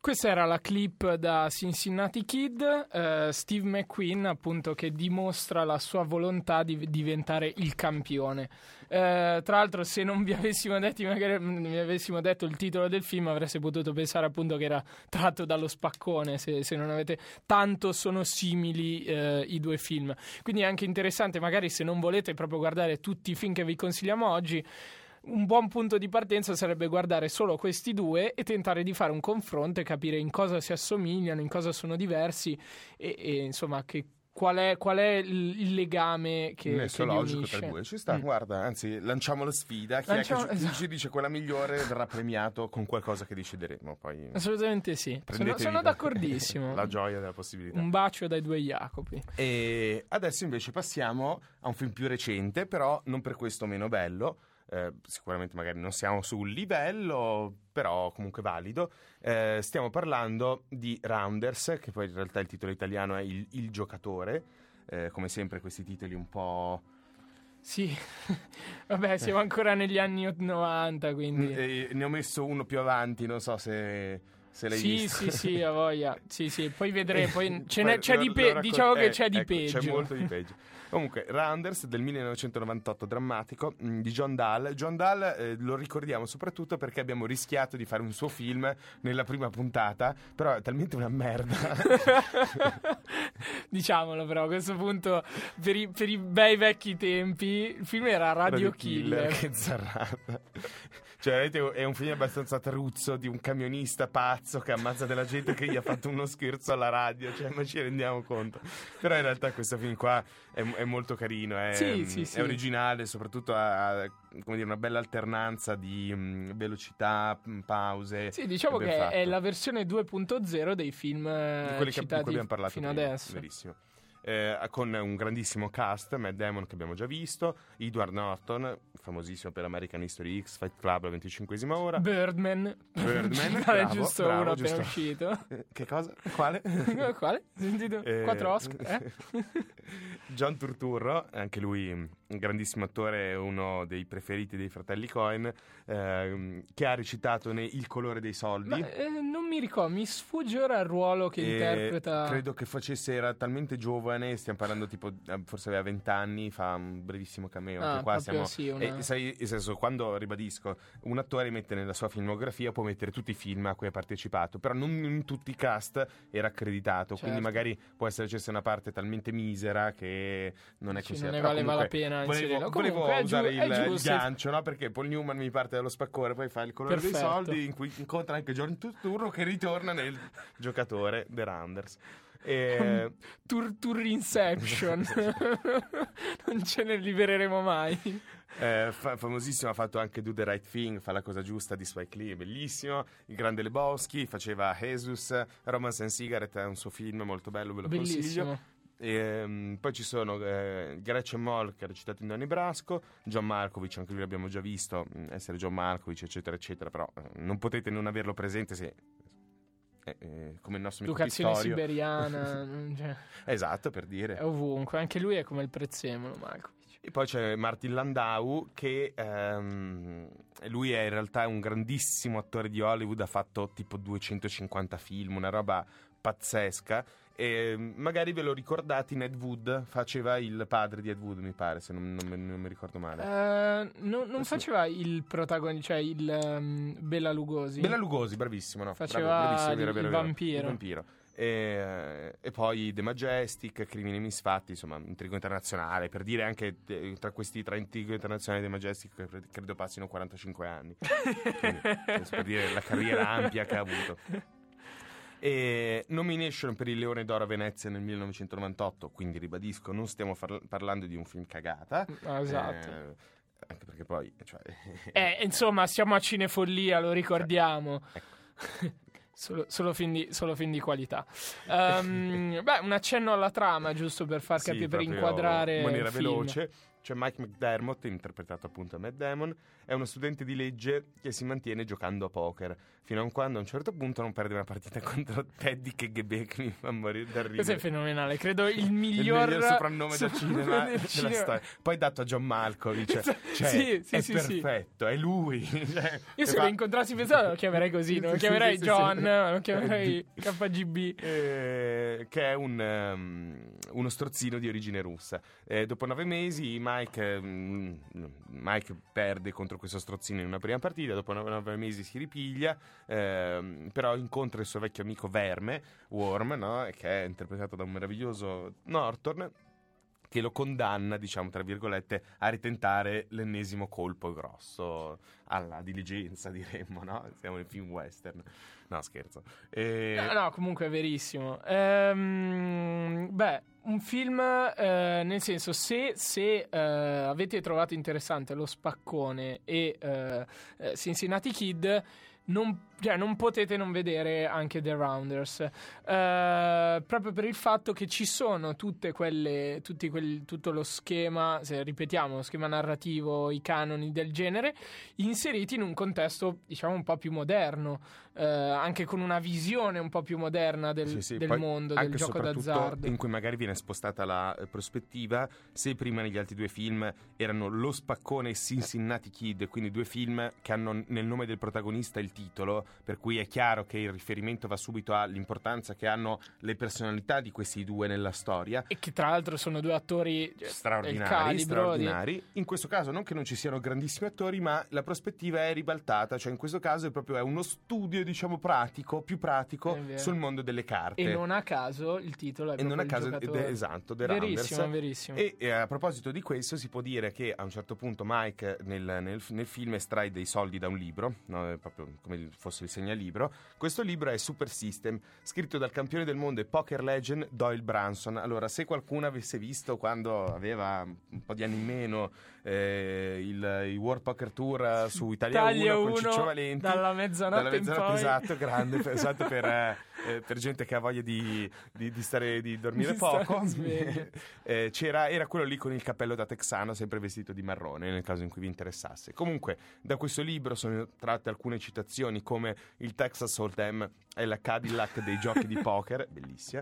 Questa era la clip da Cincinnati Kid, Steve McQueen appunto che dimostra la sua volontà di diventare il campione. Tra l'altro se non vi avessimo detto, magari mi avessimo detto il titolo del film, avreste potuto pensare appunto che era tratto dallo spaccone, se non avete, tanto sono simili i due film. Quindi è anche interessante, magari se non volete proprio guardare tutti i film che vi consigliamo oggi, un buon punto di partenza sarebbe guardare solo questi due e tentare di fare un confronto e capire in cosa si assomigliano, in cosa sono diversi e insomma qual è il legame che li unisce. Tra i due ci sta, guarda, anzi lanciamo la sfida, chi ci dice quella migliore verrà premiato con qualcosa che decideremo poi. Assolutamente sì, sono d'accordissimo. La gioia della possibilità. Un bacio dai due Jacopi. E adesso invece passiamo a un film più recente, però non per questo meno bello. Sicuramente magari non siamo sul livello, però comunque valido. Stiamo parlando di Rounders, che poi in realtà il titolo italiano è il giocatore. Come sempre questi titoli un po'... Sì, vabbè, siamo ancora negli anni 90, quindi... ne ho messo uno più avanti, non so se l'hai visto. Sì, a voglia. Sì, poi vedremo. Poi c'è di peggio. Diciamo che c'è di peggio. C'è molto di peggio. Comunque, Rounders del 1998, drammatico, di John Dahl. John Dahl lo ricordiamo soprattutto perché abbiamo rischiato di fare un suo film nella prima puntata, però è talmente una merda. Diciamolo però, a questo punto, per i bei vecchi tempi, il film era Radio Killer. Che zarrata. Cioè, è un film abbastanza truzzo di un camionista pazzo che ammazza della gente che gli ha fatto uno scherzo alla radio, cioè, ma ci rendiamo conto. Però in realtà questo film qua è molto carino, è originale, soprattutto ha come dire, una bella alternanza di velocità, pause. Sì, diciamo che è la versione 2.0 dei film citati di cui abbiamo parlato fino prima, adesso. Verissimo. Con un grandissimo cast, Matt Damon che abbiamo già visto, Edward Norton, famosissimo per American History X, Fight Club, la 25esima ora, Birdman, bravo, giusto uno appena uscito. Che cosa? Quale? Quale? Sentito? 4 Oscar? John Turturro, anche lui un grandissimo attore, uno dei preferiti dei fratelli Coen, che ha recitato Il colore dei soldi. Ma, non mi ricordo, mi sfugge ora il ruolo che interpreta. Credo che era talmente giovane, stiamo parlando tipo forse aveva 20 anni, fa un brevissimo cameo. Anche qua siamo, sai, nel senso, quando ribadisco, un attore mette nella sua filmografia, può mettere tutti i film a cui ha partecipato, però non in tutti i cast era accreditato, certo. Quindi magari può esserci una parte talmente misera che non è così. Non ne valeva la pena volevo usare il gancio, no? Perché Paul Newman mi parte dallo spaccone, poi fa Il colore dei soldi, in cui incontra anche John Turturro che ritorna nel giocatore The Rounders. Tour Inception. Non ce ne libereremo mai. Famosissimo, ha fatto anche Do the Right Thing, fa la cosa giusta di Spike Lee, è bellissimo. Il grande Lebowski, faceva Jesus, Romance and Cigarette è un suo film molto bello, ve lo consiglio. Poi ci sono Gretchen Mol che ha recitato in Donnie Brasco, John Malkovich, anche lui l'abbiamo già visto essere John Malkovich, eccetera eccetera, però non potete non averlo presente se come il nostro amico Educazione siberiana. Cioè, esatto, per dire, è ovunque, anche lui è come il prezzemolo Malkovich. E poi c'è Martin Landau che lui è in realtà un grandissimo attore di Hollywood, ha fatto tipo 250 film, una roba pazzesca. E magari ve lo ricordate, Ed Wood faceva il padre di Ed Wood, mi pare, se non mi ricordo male. Non faceva il protagonista, cioè il Bela Lugosi. Bela Lugosi, bravissimo, no? Faceva il vampiro. E poi The Majestic, Crimini Misfatti, insomma, intrigo internazionale, per dire anche tra questi tre intrighi internazionali The Majestic credo passino 45 anni. Quindi, per dire la carriera ampia che ha avuto. E nomination per il Leone d'Oro a Venezia nel 1998, quindi ribadisco, non stiamo parlando di un film cagata. Esatto. Anche perché poi insomma siamo a Cinefollia, lo ricordiamo. Ecco. Solo film di qualità. Un accenno alla trama, giusto per far capire, per inquadrare in maniera il film. veloce. Cioè Mike McDermott, interpretato appunto da Matt Damon, è uno studente di legge che si mantiene giocando a poker, fino a quando a un certo punto non perde una partita contro Teddy KGB, che mi fa morire da ridere. Questo è fenomenale, credo il miglior soprannome da cinema della storia. Poi dato a John Malkovich, cioè, è perfetto, è lui. Cioè, io se lo incontrassi pensavo lo chiamerei così, non lo chiamerei John, lo chiamerei KGB. Che è uno strozzino di origine russa. Dopo 9 mesi Mike perde contro questo strozzino in una prima partita, dopo 9 mesi si ripiglia, però incontra il suo vecchio amico Worm, no? Che è interpretato da un meraviglioso Norton, che lo condanna, diciamo tra virgolette, a ritentare l'ennesimo colpo grosso alla diligenza, diremmo, no? Siamo in film western. No, scherzo. No, comunque è verissimo. Un film, nel senso, se avete trovato interessante lo spaccone e Cincinnati Kid, non potete non vedere anche The Rounders, proprio per il fatto che ci sono tutto lo schema, se ripetiamo, lo schema narrativo, i canoni del genere, inseriti in un contesto, diciamo, un po' più moderno, anche con una visione un po' più moderna del mondo, del gioco d'azzardo, in cui magari viene spostata la prospettiva. Se prima negli altri due film erano Lo Spaccone e Cincinnati Kid, quindi due film che hanno nel nome del protagonista il titolo, per cui è chiaro che il riferimento va subito all'importanza che hanno le personalità di questi due nella storia, e che tra l'altro sono due attori straordinari. In questo caso non che non ci siano grandissimi attori, ma la prospettiva è ribaltata, cioè in questo caso è uno studio, diciamo, più pratico sul mondo delle carte, e non a caso il titolo è proprio esatto, The verissimo. E a proposito di questo si può dire che a un certo punto Mike nel film estrae dei soldi da un libro, no? Proprio come fosse il segnalibro. Questo libro è Super System, scritto dal campione del mondo e poker legend Doyle Branson. Allora, se qualcuno avesse visto quando aveva un po' di anni in meno i World Poker Tour su Italia 1 con Ciccio Valenti, dalla mezzanotte in poi, esatto, grande, esatto, per gente che ha voglia di dormire poco, era quello lì con il cappello da texano, sempre vestito di marrone, nel caso in cui vi interessasse. Comunque da questo libro sono tratte alcune citazioni, come il Texas Hold'em è la Cadillac dei giochi di poker, bellissima.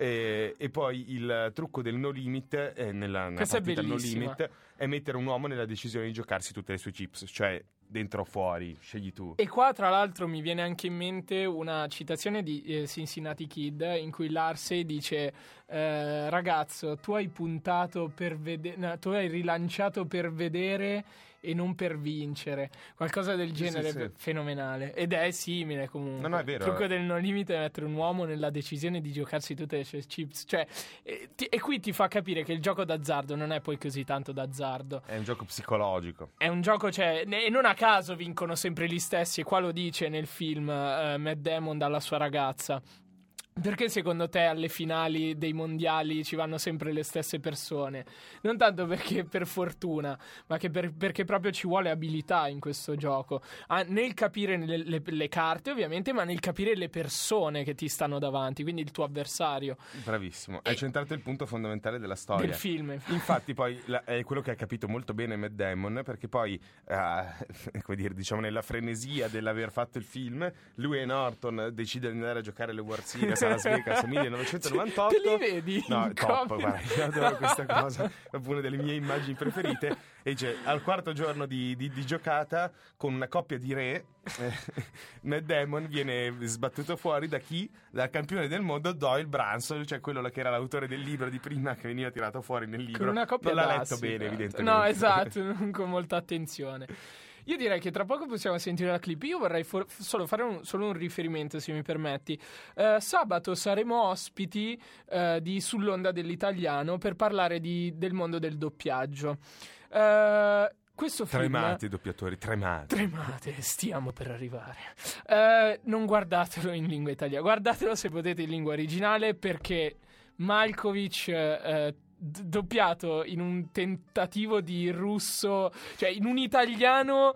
E poi il trucco del no limit nella partita no limit è mettere un uomo nella decisione di giocarsi tutte le sue chips, cioè dentro o fuori, scegli tu. E qua tra l'altro mi viene anche in mente una citazione di Cincinnati Kid, in cui Larsey dice ragazzo, tu hai puntato per vedere, tu hai rilanciato per vedere e non per vincere, qualcosa del genere. Sì. Fenomenale, ed è simile comunque. No, è vero. Il trucco del no limite è mettere un uomo nella decisione di giocarsi tutte le sue chips, cioè, e qui ti fa capire che il gioco d'azzardo non è poi così tanto d'azzardo, è un gioco psicologico, è un gioco, cioè, e non a caso vincono sempre gli stessi, e qua lo dice nel film Matt Damon alla sua ragazza: perché secondo te alle finali dei mondiali ci vanno sempre le stesse persone? Non tanto perché per fortuna, ma che perché proprio ci vuole abilità in questo gioco, nel capire le carte ovviamente, ma nel capire le persone che ti stanno davanti, quindi il tuo avversario. Bravissimo, hai centrato il punto fondamentale della storia del film. Infatti poi è quello che ha capito molto bene Matt Damon, perché poi come dire, diciamo, nella frenesia dell'aver fatto il film, lui e Norton decidono di andare a giocare le World Series Las Vegas 1998. Te li vedi? No, top, guarda, io adoro questa cosa, è una delle mie immagini preferite. E cioè, al quarto giorno di giocata, con una coppia di re, Matt Damon viene sbattuto fuori da chi? Dal campione del mondo Doyle Branson, cioè quello che era l'autore del libro di prima, che veniva tirato fuori nel libro. Con una coppia non l'ha letto bene, evidentemente. No, esatto, non con molta attenzione. Io direi che tra poco possiamo sentire la clip. Io vorrei solo fare solo un riferimento, se mi permetti. Sabato saremo ospiti di Sull'Onda dell'Italiano per parlare del mondo del doppiaggio. Questo film, tremate i doppiatori, tremate, stiamo per arrivare. Non guardatelo in lingua italiana, guardatelo se potete in lingua originale, perché Malkovich doppiato in un tentativo di russo, cioè in un italiano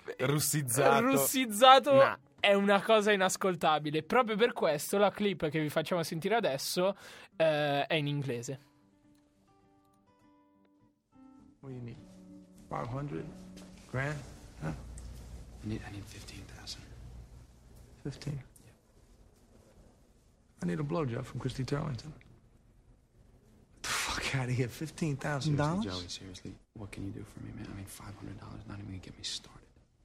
russizzato nah. È una cosa inascoltabile. Proprio per questo la clip che vi facciamo sentire adesso è in inglese. What do you need? 500 grand? Huh? I need 15,000. 15? Yeah. I need a blowjob from Christy Turlington. Get the fuck out of here. $15,000? Joey, seriously, what can you do for me, man? I mean, $500 not even gonna get me started.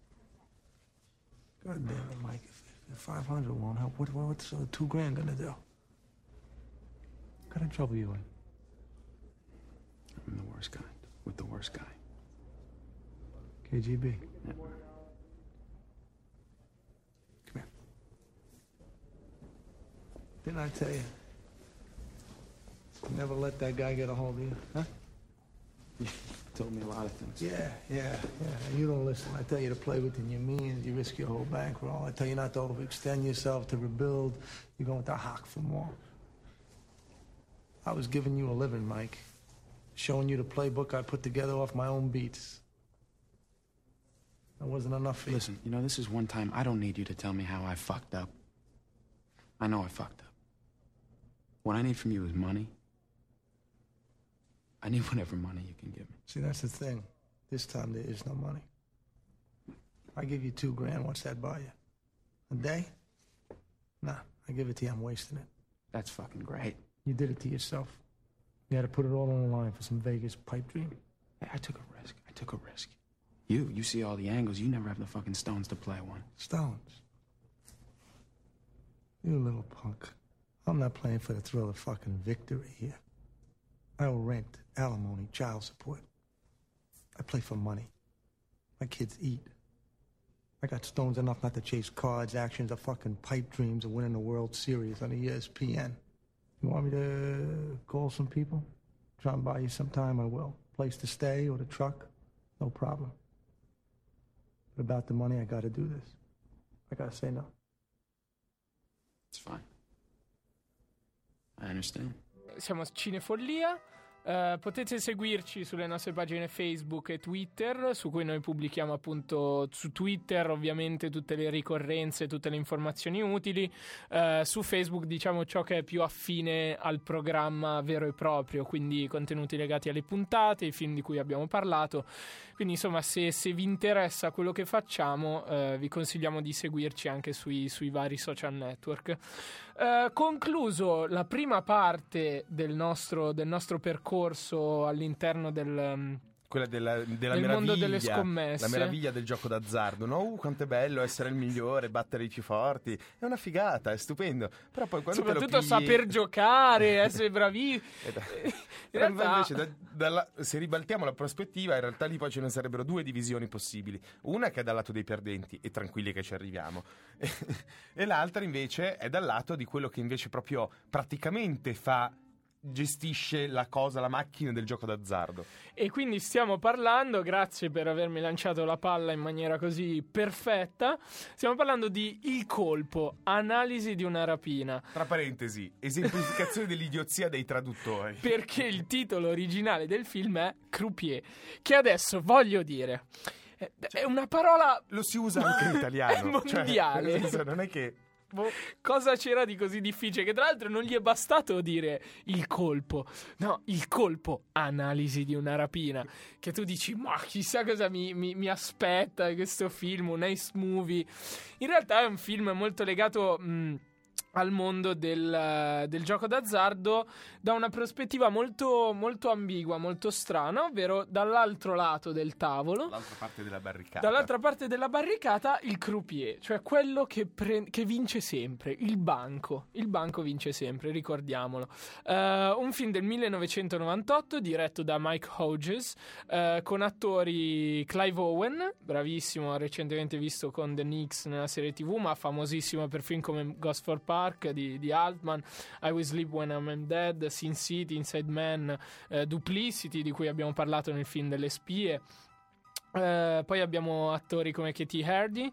God damn it, Mike. If 500 won't help, what's $2 grand gonna do? What kind of trouble you in? I'm the worst guy. With the worst guy. KGB. Yeah. Come here. Didn't I tell you? Never let that guy get a hold of you, huh? You told me a lot of things. Yeah. You don't listen. I tell you to play within your means. You risk your whole bankroll. I tell you not to overextend yourself, to rebuild. You're going to hock for more. I was giving you a living, Mike. Showing you the playbook I put together off my own beats. That wasn't enough for you. Listen, you know, this is one time I don't need you to tell me how I fucked up. I know I fucked up. What I need from you is money. I need whatever money you can give me. See, that's the thing. This time there is no money. I give you $2 grand, what's that buy you? A day? Nah, I give it to you, I'm wasting it. That's fucking great. You did it to yourself. You had to put it all on the line for some Vegas pipe dream. Hey, I took a risk. You see all the angles. You never have the fucking stones to play one. Stones? You little punk. I'm not playing for the thrill of fucking victory here. I owe rent, alimony, child support. I play for money. My kids eat. I got stones enough not to chase cards, actions, or fucking pipe dreams of winning the World Series on ESPN. You want me to call some people? Try and buy you some time, I will. Place to stay or the truck? No problem. But about the money, I gotta do this. I gotta say no. It's fine. I understand. Siamo a Cinefollia. Potete seguirci sulle nostre pagine Facebook e Twitter, su cui noi pubblichiamo appunto su Twitter ovviamente tutte le ricorrenze, tutte le informazioni utili. Su Facebook diciamo ciò che è più affine al programma vero e proprio, quindi contenuti legati alle puntate, i film di cui abbiamo parlato. Quindi insomma se vi interessa quello che facciamo vi consigliamo di seguirci anche sui vari social network. Concluso la prima parte del nostro percorso all'interno quella della del mondo delle scommesse, la meraviglia del gioco d'azzardo, no? Quanto è bello essere il migliore, battere i più forti, è una figata, è stupendo, però poi quando soprattutto saper giocare, essere bravi. In realtà... invece se ribaltiamo la prospettiva, in realtà lì poi ce ne sarebbero due divisioni possibili, una che è dal lato dei perdenti e tranquilli che ci arriviamo e l'altra invece è dal lato di quello che invece proprio praticamente gestisce la macchina del gioco d'azzardo. E quindi stiamo parlando, grazie per avermi lanciato la palla in maniera così perfetta, stiamo parlando di Il colpo, analisi di una rapina. Tra parentesi, esemplificazione dell'idiozia dei traduttori. Perché il titolo originale del film è Croupier, che adesso voglio dire è una parola... Lo si usa anche in italiano. È mondiale. Cioè, non è che... Cosa c'era di così difficile? Che tra l'altro non gli è bastato dire il colpo. No, il colpo, analisi di una rapina. Che tu dici, ma chissà cosa mi aspetta questo film, un ace movie. In realtà è un film molto legato... al mondo del gioco d'azzardo da una prospettiva molto, molto ambigua, molto strana, ovvero dall'altro lato del tavolo, dall'altra parte della barricata il croupier, cioè quello che vince sempre, il banco vince sempre, ricordiamolo. Un film del 1998 diretto da Mike Hodges, con attori Clive Owen, bravissimo, recentemente visto con The Knicks nella serie TV, ma famosissimo per film come Ghost for Park di Altman, I Will Sleep When I'm Dead, Sin City, Inside Man, Duplicity, di cui abbiamo parlato nel film delle spie. Poi abbiamo attori come Katie Hardy,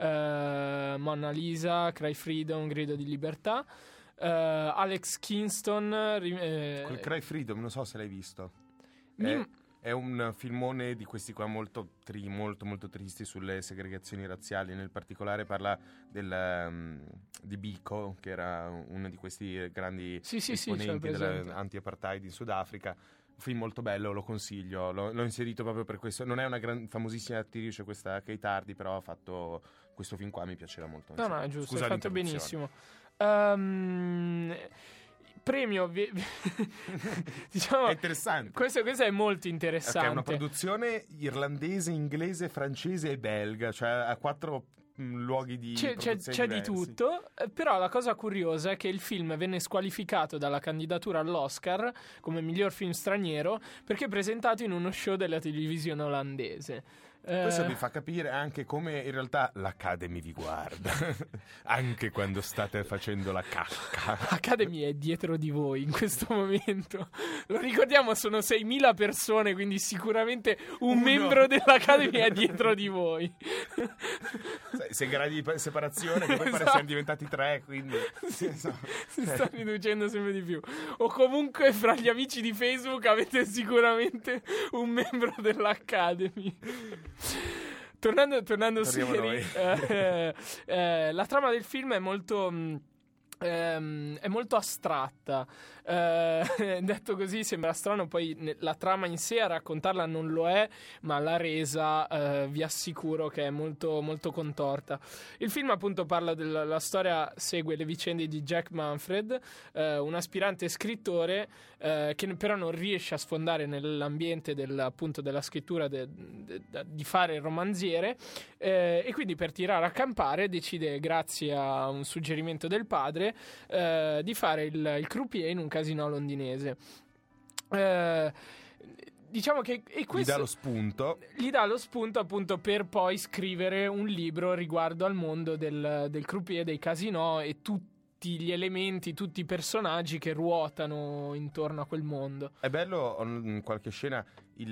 Mona Lisa, Cry Freedom, Grido di libertà, Alex Kingston. Quel Cry Freedom, non so se l'hai visto. È un filmone di questi qua molto tristi sulle segregazioni razziali. Nel particolare parla di Biko, che era uno di questi grandi esponenti dell'anti-apartheid in Sudafrica. film molto bello, lo consiglio, l'ho inserito proprio per questo. Non è una famosissima attrice questa Kate Hardy, però ha fatto questo film qua, mi piaceva molto. No, è giusto, hai fatto benissimo. Premio diciamo, è interessante. Questo è molto interessante. È una produzione irlandese, inglese, francese e belga, cioè ha 4 luoghi di c'è di tutto, però la cosa curiosa è che il film venne squalificato dalla candidatura all'Oscar come miglior film straniero perché presentato in uno show della televisione olandese. Questo vi fa capire anche come in realtà l'Academy vi guarda anche quando state facendo la cacca. L'Academy è dietro di voi in questo momento, lo ricordiamo, sono 6.000 persone, quindi sicuramente un membro dell'Academy è dietro di voi. 6 gradi di separazione che poi pare siamo diventati 3, quindi si sta riducendo sempre di più. O comunque fra gli amici di Facebook avete sicuramente un membro dell'Academy. Tornando seri, la trama del film è molto astratta. Detto così sembra strano, poi la trama in sé a raccontarla non lo è, ma la resa vi assicuro che è molto, molto contorta. Il film appunto parla la storia, segue le vicende di Jack Manfred, un aspirante scrittore che però non riesce a sfondare nell'ambiente appunto della scrittura di fare il romanziere, e quindi per tirare a campare decide, grazie a un suggerimento del padre, di fare il croupier in un casino londinese. Diciamo che questo gli dà lo spunto appunto per poi scrivere un libro riguardo al mondo del croupier, dei casinò e tutti gli elementi, tutti i personaggi che ruotano intorno a quel mondo. È bello in qualche scena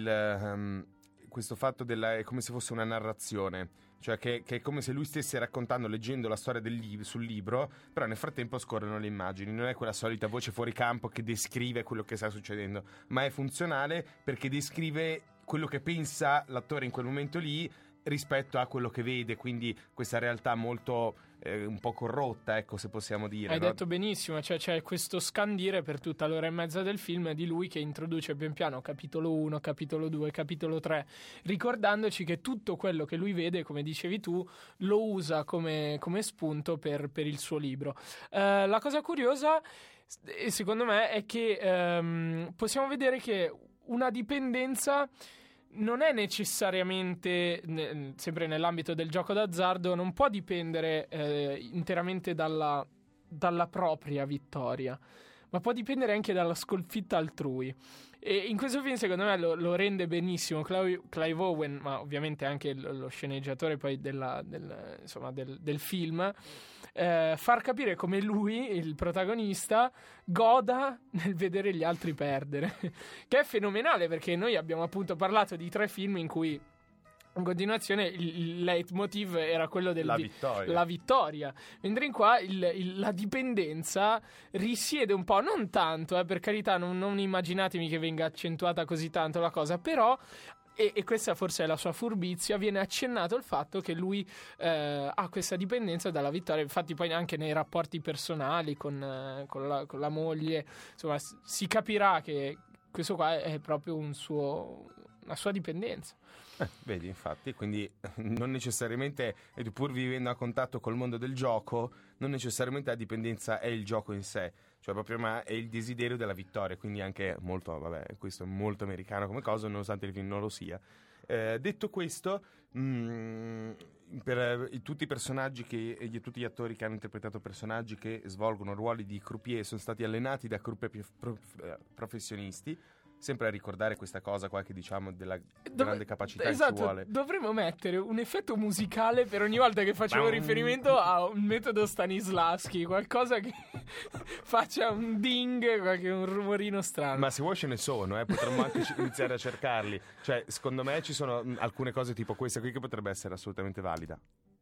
questo fatto è come se fosse una narrazione, cioè che è come se lui stesse raccontando, leggendo la storia sul libro, però nel frattempo scorrono le immagini. Non è quella solita voce fuori campo che descrive quello che sta succedendo, ma è funzionale perché descrive quello che pensa l'attore in quel momento lì rispetto a quello che vede, quindi questa realtà molto un po' corrotta, ecco, se possiamo dire. Hai detto benissimo, cioè c'è questo scandire per tutta l'ora e mezza del film di lui che introduce pian piano capitolo 1, capitolo 2, capitolo 3, ricordandoci che tutto quello che lui vede, come dicevi tu, lo usa come spunto per il suo libro. La cosa curiosa, secondo me, è che possiamo vedere che una dipendenza non è necessariamente, sempre nell'ambito del gioco d'azzardo, non può dipendere interamente dalla propria vittoria, ma può dipendere anche dalla sconfitta altrui. E in questo film secondo me lo rende benissimo Clive Owen, ma ovviamente anche lo sceneggiatore poi del film, far capire come lui, il protagonista, goda nel vedere gli altri perdere, che è fenomenale, perché noi abbiamo appunto parlato di 3 film in cui in continuazione il leitmotiv era quello della vittoria, mentre in qua la dipendenza risiede un po', non tanto, per carità, non immaginatemi che venga accentuata così tanto la cosa, però e questa forse è la sua furbizia, viene accennato il fatto che lui ha questa dipendenza dalla vittoria. Infatti poi anche nei rapporti personali con la moglie, insomma, si capirà che questo qua è proprio una sua dipendenza. Vedi, infatti, quindi non necessariamente, pur vivendo a contatto col mondo del gioco, non necessariamente la dipendenza è il gioco in sé, cioè proprio ma è il desiderio della vittoria, quindi anche molto, questo è molto americano come cosa, nonostante il film non lo sia. Detto questo, per tutti i personaggi tutti gli attori che hanno interpretato personaggi che svolgono ruoli di croupier sono stati allenati da croupier professionisti. Sempre a ricordare questa cosa qua che diciamo della grande capacità che ci vuole. Dovremmo mettere un effetto musicale per ogni volta che facciamo riferimento a un metodo Stanislavski, qualcosa che faccia un ding, un rumorino strano. Ma se vuoi ce ne sono, potremmo anche iniziare a cercarli. Cioè, secondo me ci sono alcune cose tipo questa qui che potrebbe essere assolutamente valida.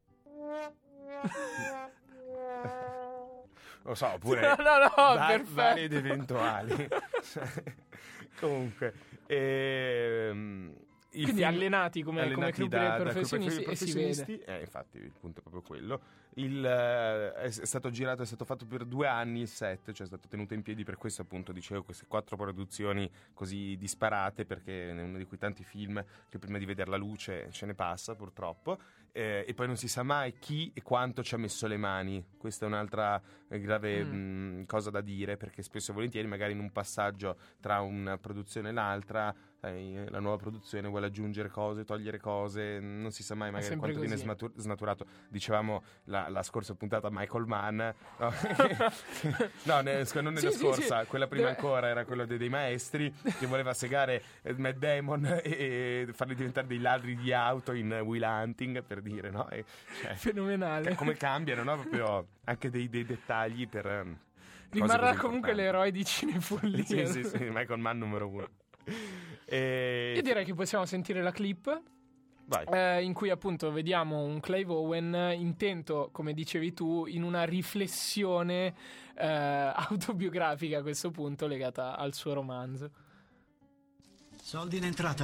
Lo so, oppure vari ed eventuali. Comunque, Quindi allenati come gruppi professionisti e si vede. Infatti il punto è proprio quello. È stato girato, è stato fatto per 2 anni il set, cioè è stato tenuto in piedi, per questo appunto dicevo queste 4 produzioni così disparate, perché è uno di quei tanti film che prima di vedere la luce ce ne passa purtroppo, e poi non si sa mai chi e quanto ci ha messo le mani. Questa è un'altra grave cosa da dire, perché spesso e volentieri magari in un passaggio tra una produzione e l'altra la nuova produzione vuole aggiungere cose, togliere cose, non si sa mai magari quanto viene snaturato. Dicevamo la scorsa puntata Michael Mann, no? Non nella scorsa, quella prima ancora era quello dei maestri, che voleva segare Matt Damon e farli diventare dei ladri di auto in Will Hunting, per dire, no? Fenomenale. Come cambiano, no? Proprio anche dei dettagli per rimarrà comunque l'eroe di cinefollia. Sì, Michael Mann numero 1. Io direi che possiamo sentire la clip. In cui appunto vediamo un Clive Owen intento, come dicevi tu, in una riflessione autobiografica a questo punto, legata al suo romanzo. Soldi in entrata.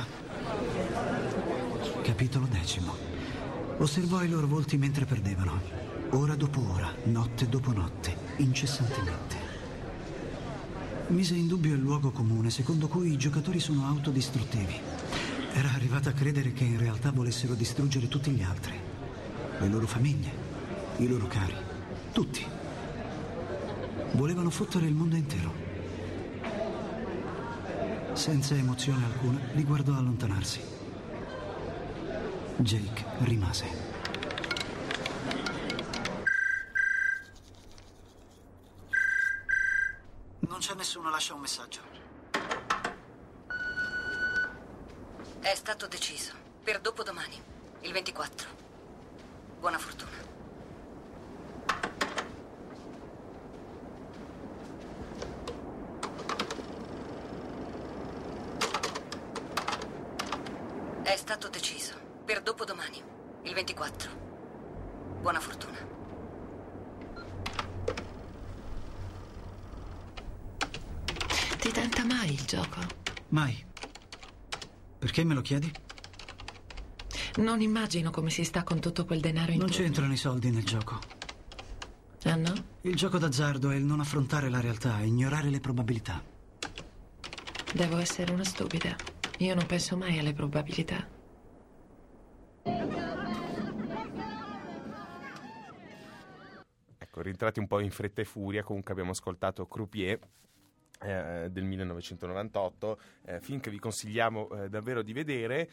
Capitolo 10. Osservò i loro volti mentre perdevano, ora dopo ora, notte dopo notte, incessantemente. Mise in dubbio il luogo comune secondo cui i giocatori sono autodistruttivi. Era arrivata a credere che in realtà volessero distruggere tutti gli altri. Le loro famiglie, i loro cari, tutti. Volevano fottere il mondo intero. Senza emozione alcuna, li guardò allontanarsi. Jake rimase. Non c'è nessuno, lascia un messaggio. È stato deciso. Per dopodomani, il 24. Buona fortuna. È stato deciso. Per dopodomani, il 24. Buona fortuna. Ti tenta mai il gioco? Mai. Perché me lo chiedi? Non immagino come si sta con tutto quel denaro intorno. Non c'entrano i soldi nel gioco. Ah no? Il gioco d'azzardo è il non affrontare la realtà, ignorare le probabilità. Devo essere una stupida. Io non penso mai alle probabilità. Ecco, rientrati un po' in fretta e furia, comunque abbiamo ascoltato Croupier del 1998, film che vi consigliamo davvero di vedere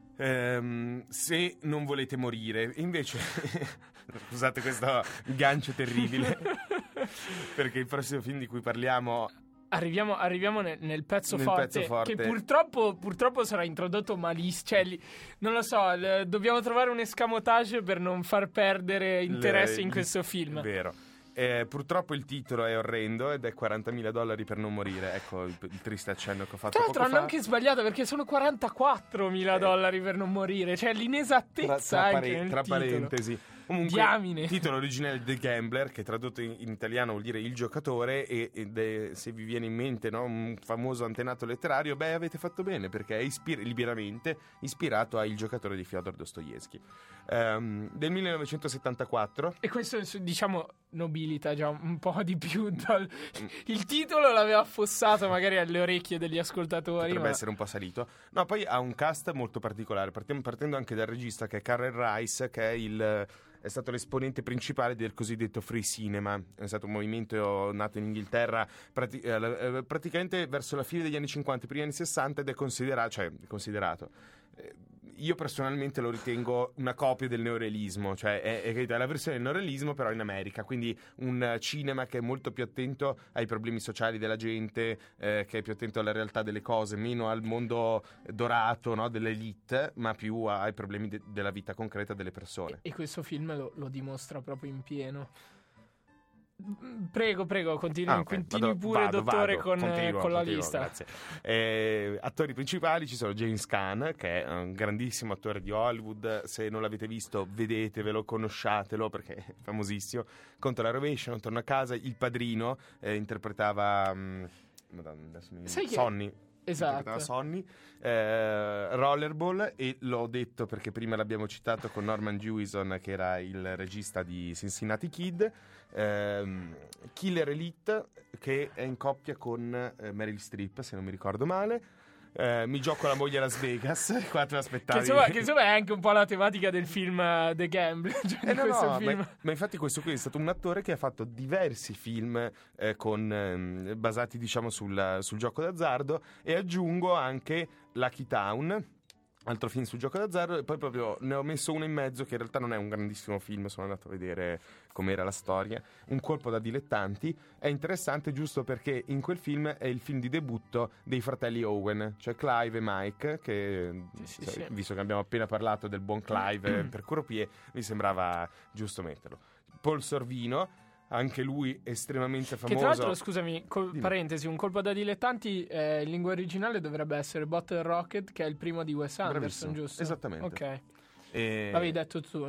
se non volete morire. Invece scusate questo gancio terribile, perché il prossimo film di cui parliamo arriviamo nel pezzo forte, che purtroppo sarà introdotto malissimo, cioè, non lo so, dobbiamo trovare un escamotage per non far perdere interesse in questo film. È vero. Purtroppo il titolo è orrendo ed è $40.000 per non morire. Ecco il triste accenno che ho fatto. Tra l'altro poco hanno fa. anche sbagliato, perché sono $44.000 per non morire. Cioè l'inesattezza tra parentesi. Comunque, diamine. Il titolo originale è The Gambler, che tradotto in italiano vuol dire il giocatore, e se vi viene in mente, no, un famoso antenato letterario, avete fatto bene, perché è liberamente ispirato a Il giocatore di Fyodor Dostoevskij, del 1974. E questo, diciamo, nobilita già un po' di più il titolo l'aveva affossato magari alle orecchie degli ascoltatori, potrebbe essere un po' salito. No, poi ha un cast molto particolare, partendo anche dal regista, che è Karel Reisz, che è stato l'esponente principale del cosiddetto free cinema. È stato un movimento nato in Inghilterra praticamente verso la fine degli anni 50, primi anni 60, ed è considerato. Io personalmente lo ritengo una copia del neorealismo, cioè è la versione del neorealismo però in America, quindi un cinema che è molto più attento ai problemi sociali della gente, che è più attento alla realtà delle cose, meno al mondo dorato, no, dell'elite, ma più ai problemi della vita concreta delle persone. E questo film lo dimostra proprio in pieno. Prego, continui pure, dottore, con la lista. Grazie. Attori principali ci sono James Caan, che è un grandissimo attore di Hollywood. Se non l'avete visto, vedetevelo, conosciatelo, perché è famosissimo. Contro la rovescia, Torno a casa, Il Padrino, interpretava Sonny. interpretava Sonny, Rollerball, e l'ho detto perché prima l'abbiamo citato con Norman Jewison, che era il regista di Cincinnati Kid, Killer Elite, che è in coppia con Meryl Streep, se non mi ricordo male. Mi gioco la moglie a Las Vegas. Qua te l'aspettavi. Che insomma è anche un po' la tematica del film The Gambler. Cioè film. Ma infatti questo qui è stato un attore che ha fatto diversi film basati, diciamo, sul gioco d'azzardo, e aggiungo anche Lucky Town, altro film sul gioco d'azzardo, e poi proprio ne ho messo uno in mezzo che in realtà non è un grandissimo film, sono andato a vedere com'era la storia, Un colpo da dilettanti. È interessante giusto perché in quel film è il film di debutto dei fratelli Owen, cioè Clive e Mike, che visto che abbiamo appena parlato del buon Clive per Courropier, mi sembrava giusto metterlo. Paul Sorvino, anche lui estremamente famoso. Che tra l'altro, scusami, parentesi, Un colpo da dilettanti in lingua originale dovrebbe essere Bottle Rocket, che è il primo di Wes Anderson, bravissimo, giusto? Esattamente. Ok. L'avevi detto tu?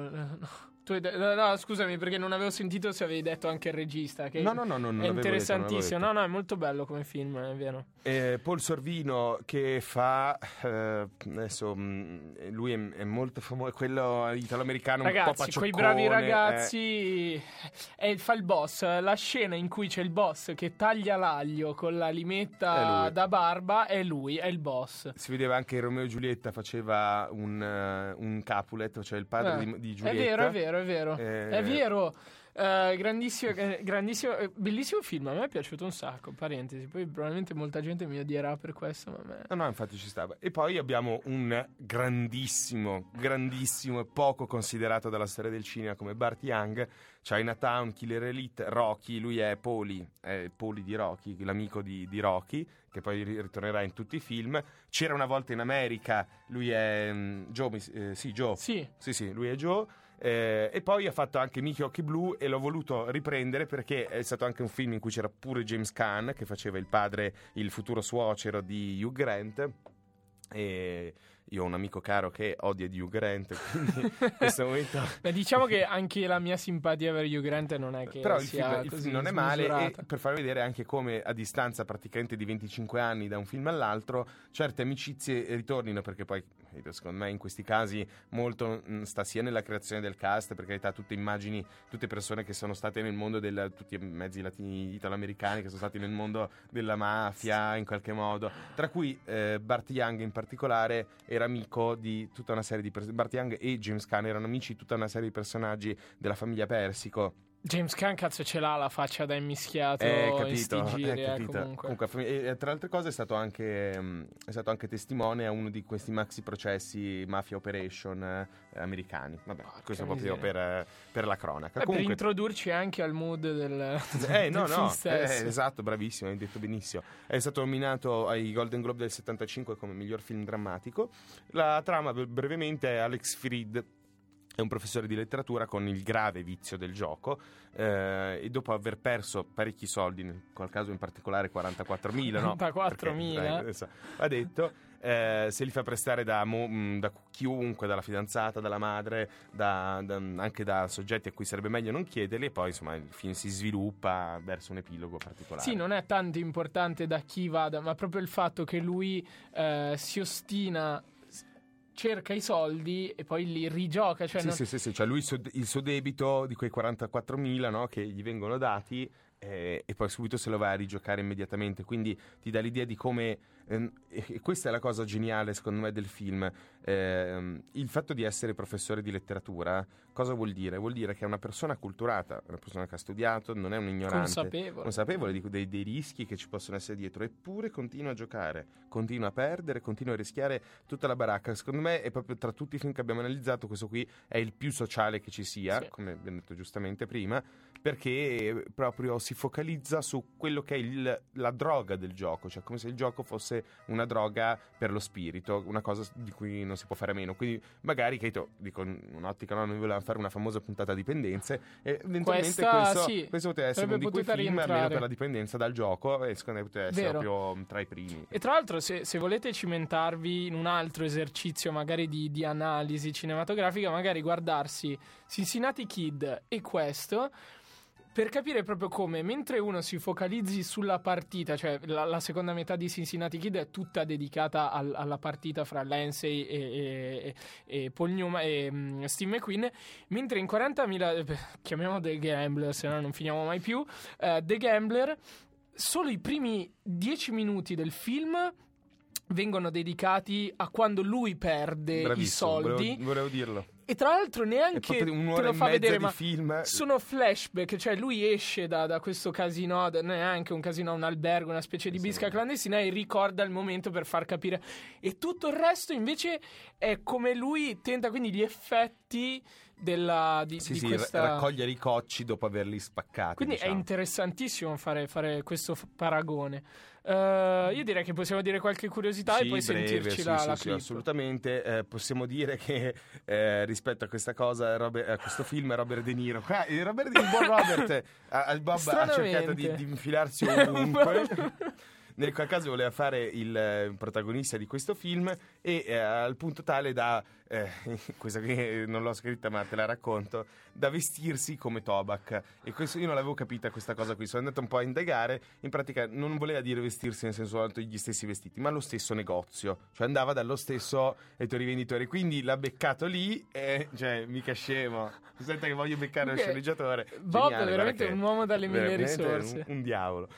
No, scusami, perché non avevo sentito se avevi detto anche il regista. Che no, non è interessantissimo. No, è molto bello come film, è vero. Paul Sorvino, che fa adesso lui è molto famoso, quello italo-americano, ragazzi, un po' paccioccone, quei bravi ragazzi. Fa il boss. La scena in cui c'è il boss che taglia l'aglio con la limetta da barba è lui, è il boss. Si vedeva anche in Romeo e Giulietta, faceva un Capulet, cioè il padre di Giulietta. È vero. È vero. Grandissimo, bellissimo film, a me è piaciuto un sacco. Parentesi, poi probabilmente molta gente mi odierà per questo, ma a me... No, infatti ci stava. E poi abbiamo un grandissimo e poco considerato dalla storia del cinema come Burt Young, Chinatown, Killer Elite, Rocky. Lui è Paulie di Rocky, l'amico di Rocky, che poi ritornerà in tutti i film. C'era una volta in America, lui è Joe. Sì, lui è Joe. E poi ha fatto anche Mickey Occhi Blu, e l'ho voluto riprendere perché è stato anche un film in cui c'era pure James Caan, che faceva il padre, il futuro suocero di Hugh Grant, e io ho un amico caro che odia Hugh Grant, quindi in questo momento... Beh, diciamo che anche la mia simpatia per Hugh Grant non è che però sia il così film non è male, smisurata. e per farvi vedere anche come a distanza praticamente di 25 anni da un film all'altro certe amicizie ritornino, perché poi secondo me in questi casi molto sta sia nella creazione del cast, per carità, tutte immagini, tutte persone che sono state nel mondo tutti i mezzi latini italo-americani che sono stati nel mondo della mafia in qualche modo, tra cui Burt Young in particolare era amico di tutta una serie di Burt Young e James Caan erano amici di tutta una serie di personaggi della famiglia Persico. James Caan, cazzo, ce l'ha la faccia da immischiato in sti giri, comunque, e tra le altre cose è stato anche testimone a uno di questi maxi processi Mafia Operation americani. Vabbè, questo proprio per la cronaca. Comunque, per introdurci anche al mood del film stesso. Esatto, bravissimo, hai detto benissimo. È stato nominato ai Golden Globe del 75 come miglior film drammatico. La trama brevemente è Alex Freed è un professore di letteratura con il grave vizio del gioco, e dopo aver perso parecchi soldi, in quel caso in particolare 44.000, no? 44.000? Ha detto, se li fa prestare da chiunque, dalla fidanzata, dalla madre, anche da soggetti a cui sarebbe meglio non chiederli, e poi insomma il film si sviluppa verso un epilogo particolare. Sì, non è tanto importante da chi vada, ma proprio il fatto che lui si ostina, cerca i soldi e poi li rigioca. Cioè sì, cioè lui il suo debito di quei 44.000, no, che gli vengono dati, e poi subito se lo va a rigiocare immediatamente, quindi ti dà l'idea di come e questa è la cosa geniale secondo me del film, il fatto di essere professore di letteratura. Cosa vuol dire? Vuol dire che è una persona acculturata, una persona che ha studiato, non è un ignorante, consapevole dei rischi che ci possono essere dietro, eppure continua a giocare, continua a perdere, continua a rischiare tutta la baracca. Secondo me è proprio tra tutti i film che abbiamo analizzato questo qui è il più sociale che ci sia, sì, come abbiamo detto giustamente prima, perché proprio si focalizza su quello che è la droga del gioco, cioè come se il gioco fosse una droga per lo spirito, una cosa di cui non si può fare a meno. Quindi magari, che dico in un'ottica, no, noi volevamo fare una famosa puntata dipendenze, e eventualmente questo poteva essere uno di quei film almeno per la dipendenza dal gioco, e secondo me poteva essere proprio tra i primi. E tra l'altro se volete cimentarvi in un altro esercizio magari di analisi cinematografica, magari guardarsi Cincinnati Kid e questo, per capire proprio come, mentre uno si focalizzi sulla partita, cioè la seconda metà di Cincinnati Kid è tutta dedicata alla partita fra Lindsay e Paul Newman e Steve McQueen, mentre in 40.000, chiamiamo The Gambler, se no non finiamo mai più, The Gambler, solo i primi 10 minuti del film vengono dedicati a quando lui perde i soldi. Volevo dirlo. E tra l'altro neanche te lo fa vedere, ma film. Sono flashback, cioè lui esce da questo casino, non è neanche un casino, un albergo, una specie di bisca clandestina, e ricorda il momento per far capire. E tutto il resto invece è come lui tenta, quindi gli effetti di questa... raccogliere i cocci dopo averli spaccati. Quindi diciamo. è interessantissimo fare questo paragone. Io direi che possiamo dire qualche curiosità e poi sentirci la clip. Assolutamente. Possiamo dire che rispetto a questa cosa, a questo film, Robert De Niro, il buon Robert Bob ha cercato di infilarsi ovunque. Nel qual caso voleva fare il protagonista di questo film e al punto tale da, questa qui non l'ho scritta ma te la racconto, da vestirsi come Tobac. E questo io non l'avevo capita questa cosa qui, sono andato un po' a indagare. In pratica non voleva dire vestirsi nel senso gli stessi vestiti, ma lo stesso negozio, cioè andava dallo stesso rivenditore, quindi l'ha beccato lì e cioè mica scemo, senta che voglio beccare lo sceneggiatore. Bob geniale, è veramente un uomo dalle mille risorse, un diavolo.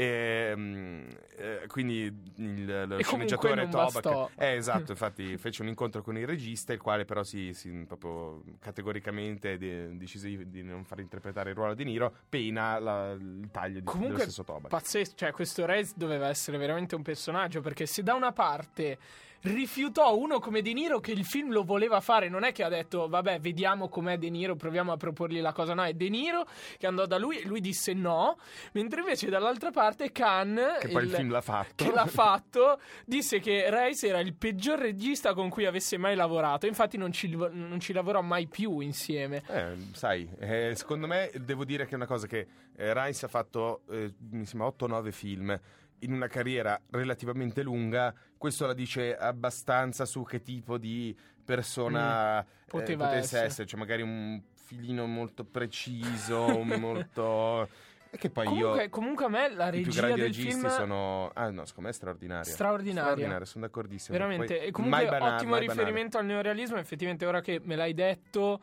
Quindi lo e sceneggiatore Tobac esatto, infatti fece un incontro con il regista, il quale però si proprio categoricamente decise di non far interpretare il ruolo di De Niro, pena il taglio dello stesso Tobac. Pazzesco, cioè questo Reyes doveva essere veramente un personaggio, perché se da una parte rifiutò uno come De Niro che il film lo voleva fare, non è che ha detto vabbè vediamo com'è De Niro, proviamo a proporgli la cosa, no, è De Niro che andò da lui e lui disse no, mentre invece dall'altra parte Khan, che poi il film l'ha fatto, disse che Reyes era il peggior regista con cui avesse mai lavorato, infatti non ci lavorò mai più insieme. Sai, secondo me devo dire che è una cosa che Reyes ha fatto mi sembra 8-9 film in una carriera relativamente lunga. Questo la dice abbastanza su che tipo di persona potesse essere, cioè magari un filino molto preciso, molto... E che poi comunque a me la regia i più grandi del registi film sono secondo me è straordinaria, sono d'accordissimo, veramente. Poi, e comunque ottimo riferimento al neorealismo. Effettivamente ora che me l'hai detto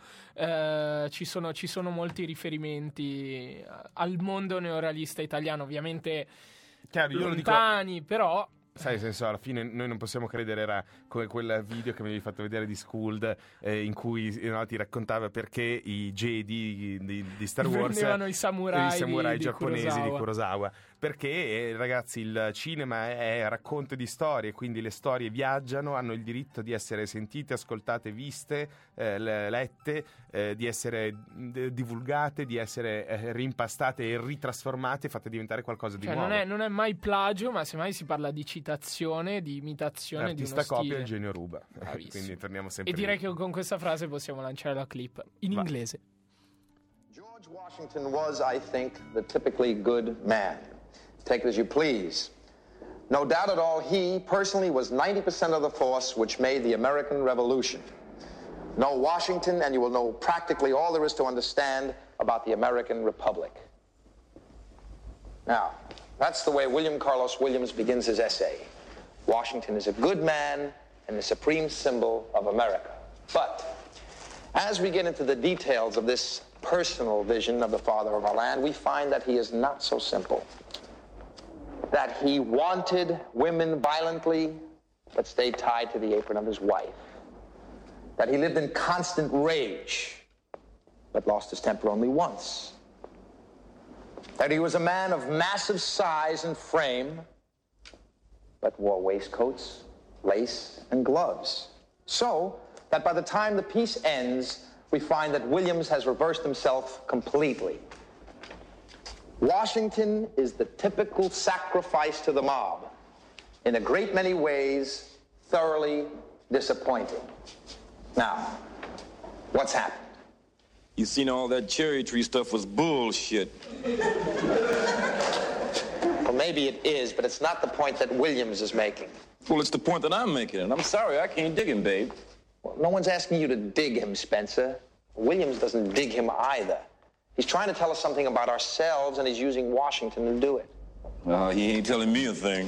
ci sono molti riferimenti al mondo neorealista italiano, ovviamente chiaro, lontani, però sai, nel senso, alla fine noi non possiamo credere, era come quel video che mi avevi fatto vedere di Schooled, in cui ti raccontava perché i Jedi di Star Wars vendevano i samurai giapponesi di Kurosawa. Perché ragazzi, il cinema è racconto di storie, quindi le storie viaggiano, hanno il diritto di essere sentite, ascoltate, viste, lette, di essere divulgate, di essere rimpastate e ritrasformate, fatte diventare qualcosa di nuovo. Non è mai plagio, ma semmai si parla di citazione, di imitazione di uno stile. L'artista copia, il genio ruba. Quindi torniamo sempre. E direi che con questa frase possiamo lanciare la clip in inglese. George Washington was, I think, the typically good man. Take it as you please. No doubt at all, he personally was 90% of the force which made the American Revolution. Know Washington and you will know practically all there is to understand about the American Republic. Now, that's the way William Carlos Williams begins his essay. Washington is a good man and the supreme symbol of America. But as we get into the details of this personal vision of the father of our land, we find that he is not so simple. That he wanted women violently, but stayed tied to the apron of his wife. That he lived in constant rage, but lost his temper only once. That he was a man of massive size and frame, but wore waistcoats, lace, and gloves. So that by the time the peace ends, we find that Williams has reversed himself completely. Washington is the typical sacrifice to the mob, in a great many ways, thoroughly disappointing. Now, what's happened? You seen all that cherry tree stuff was bullshit. Well, maybe it is, but it's not the point that Williams is making. Well, it's the point that I'm making, and I'm sorry, I can't dig him, babe. Well, no one's asking you to dig him, Spencer. Williams doesn't dig him either. He's trying to tell us something about ourselves, and he's using Washington to do it. He ain't telling me a thing.